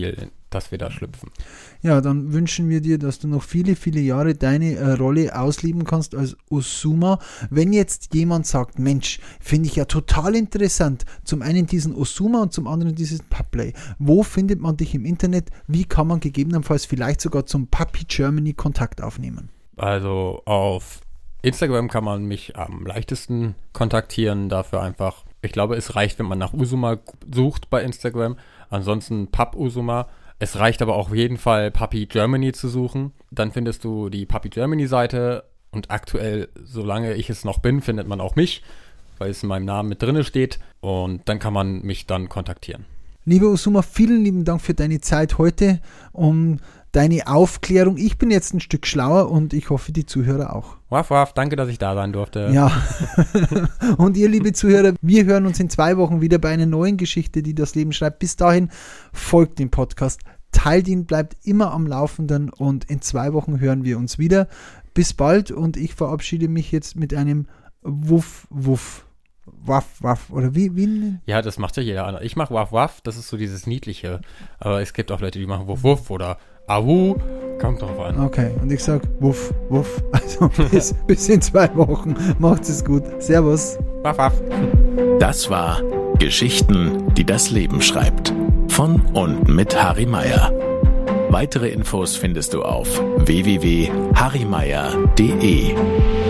dass wir da schlüpfen. Ja, dann wünschen wir dir, dass du noch viele, viele Jahre deine äh, Rolle ausleben kannst als Osuma. Wenn jetzt jemand sagt, Mensch, finde ich ja total interessant, zum einen diesen Osuma und zum anderen dieses Pupplay. Wo findet man dich im Internet? Wie kann man gegebenenfalls vielleicht sogar zum Puppy Germany Kontakt aufnehmen? Also auf Instagram kann man mich am leichtesten kontaktieren, dafür einfach, ich glaube, es reicht, wenn man nach Usuma sucht bei Instagram, ansonsten Pup Usuma. Es reicht aber auch auf jeden Fall, Puppy Germany zu suchen. Dann findest du die Puppy Germany Seite und aktuell, solange ich es noch bin, findet man auch mich, weil es in meinem Namen mit drin steht und dann kann man mich dann kontaktieren. Lieber Osuma, vielen lieben Dank für deine Zeit heute, um deine Aufklärung. Ich bin jetzt ein Stück schlauer und ich hoffe, die Zuhörer auch. Waf, waf, danke, dass ich da sein durfte. Ja, und ihr, liebe Zuhörer, wir hören uns in zwei Wochen wieder bei einer neuen Geschichte, die das Leben schreibt. Bis dahin, folgt dem Podcast, teilt ihn, bleibt immer am Laufenden und in zwei Wochen hören wir uns wieder. Bis bald und ich verabschiede mich jetzt mit einem Wuff, Wuff. Waff, waff, oder wie, wie? Ja, das macht ja jeder andere. Ich mache Waff, Waff, das ist so dieses Niedliche. Aber es gibt auch Leute, die machen Wuff, Wuff oder Awu. Kommt drauf an. Okay, und ich sag Wuff, Wuff. Also bis, bis in zwei Wochen. Macht's es gut. Servus. Waff, Waff. Das war Geschichten, die das Leben schreibt. Von und mit Harry Meyer. Weitere Infos findest du auf w w w punkt harry meyer punkt d e.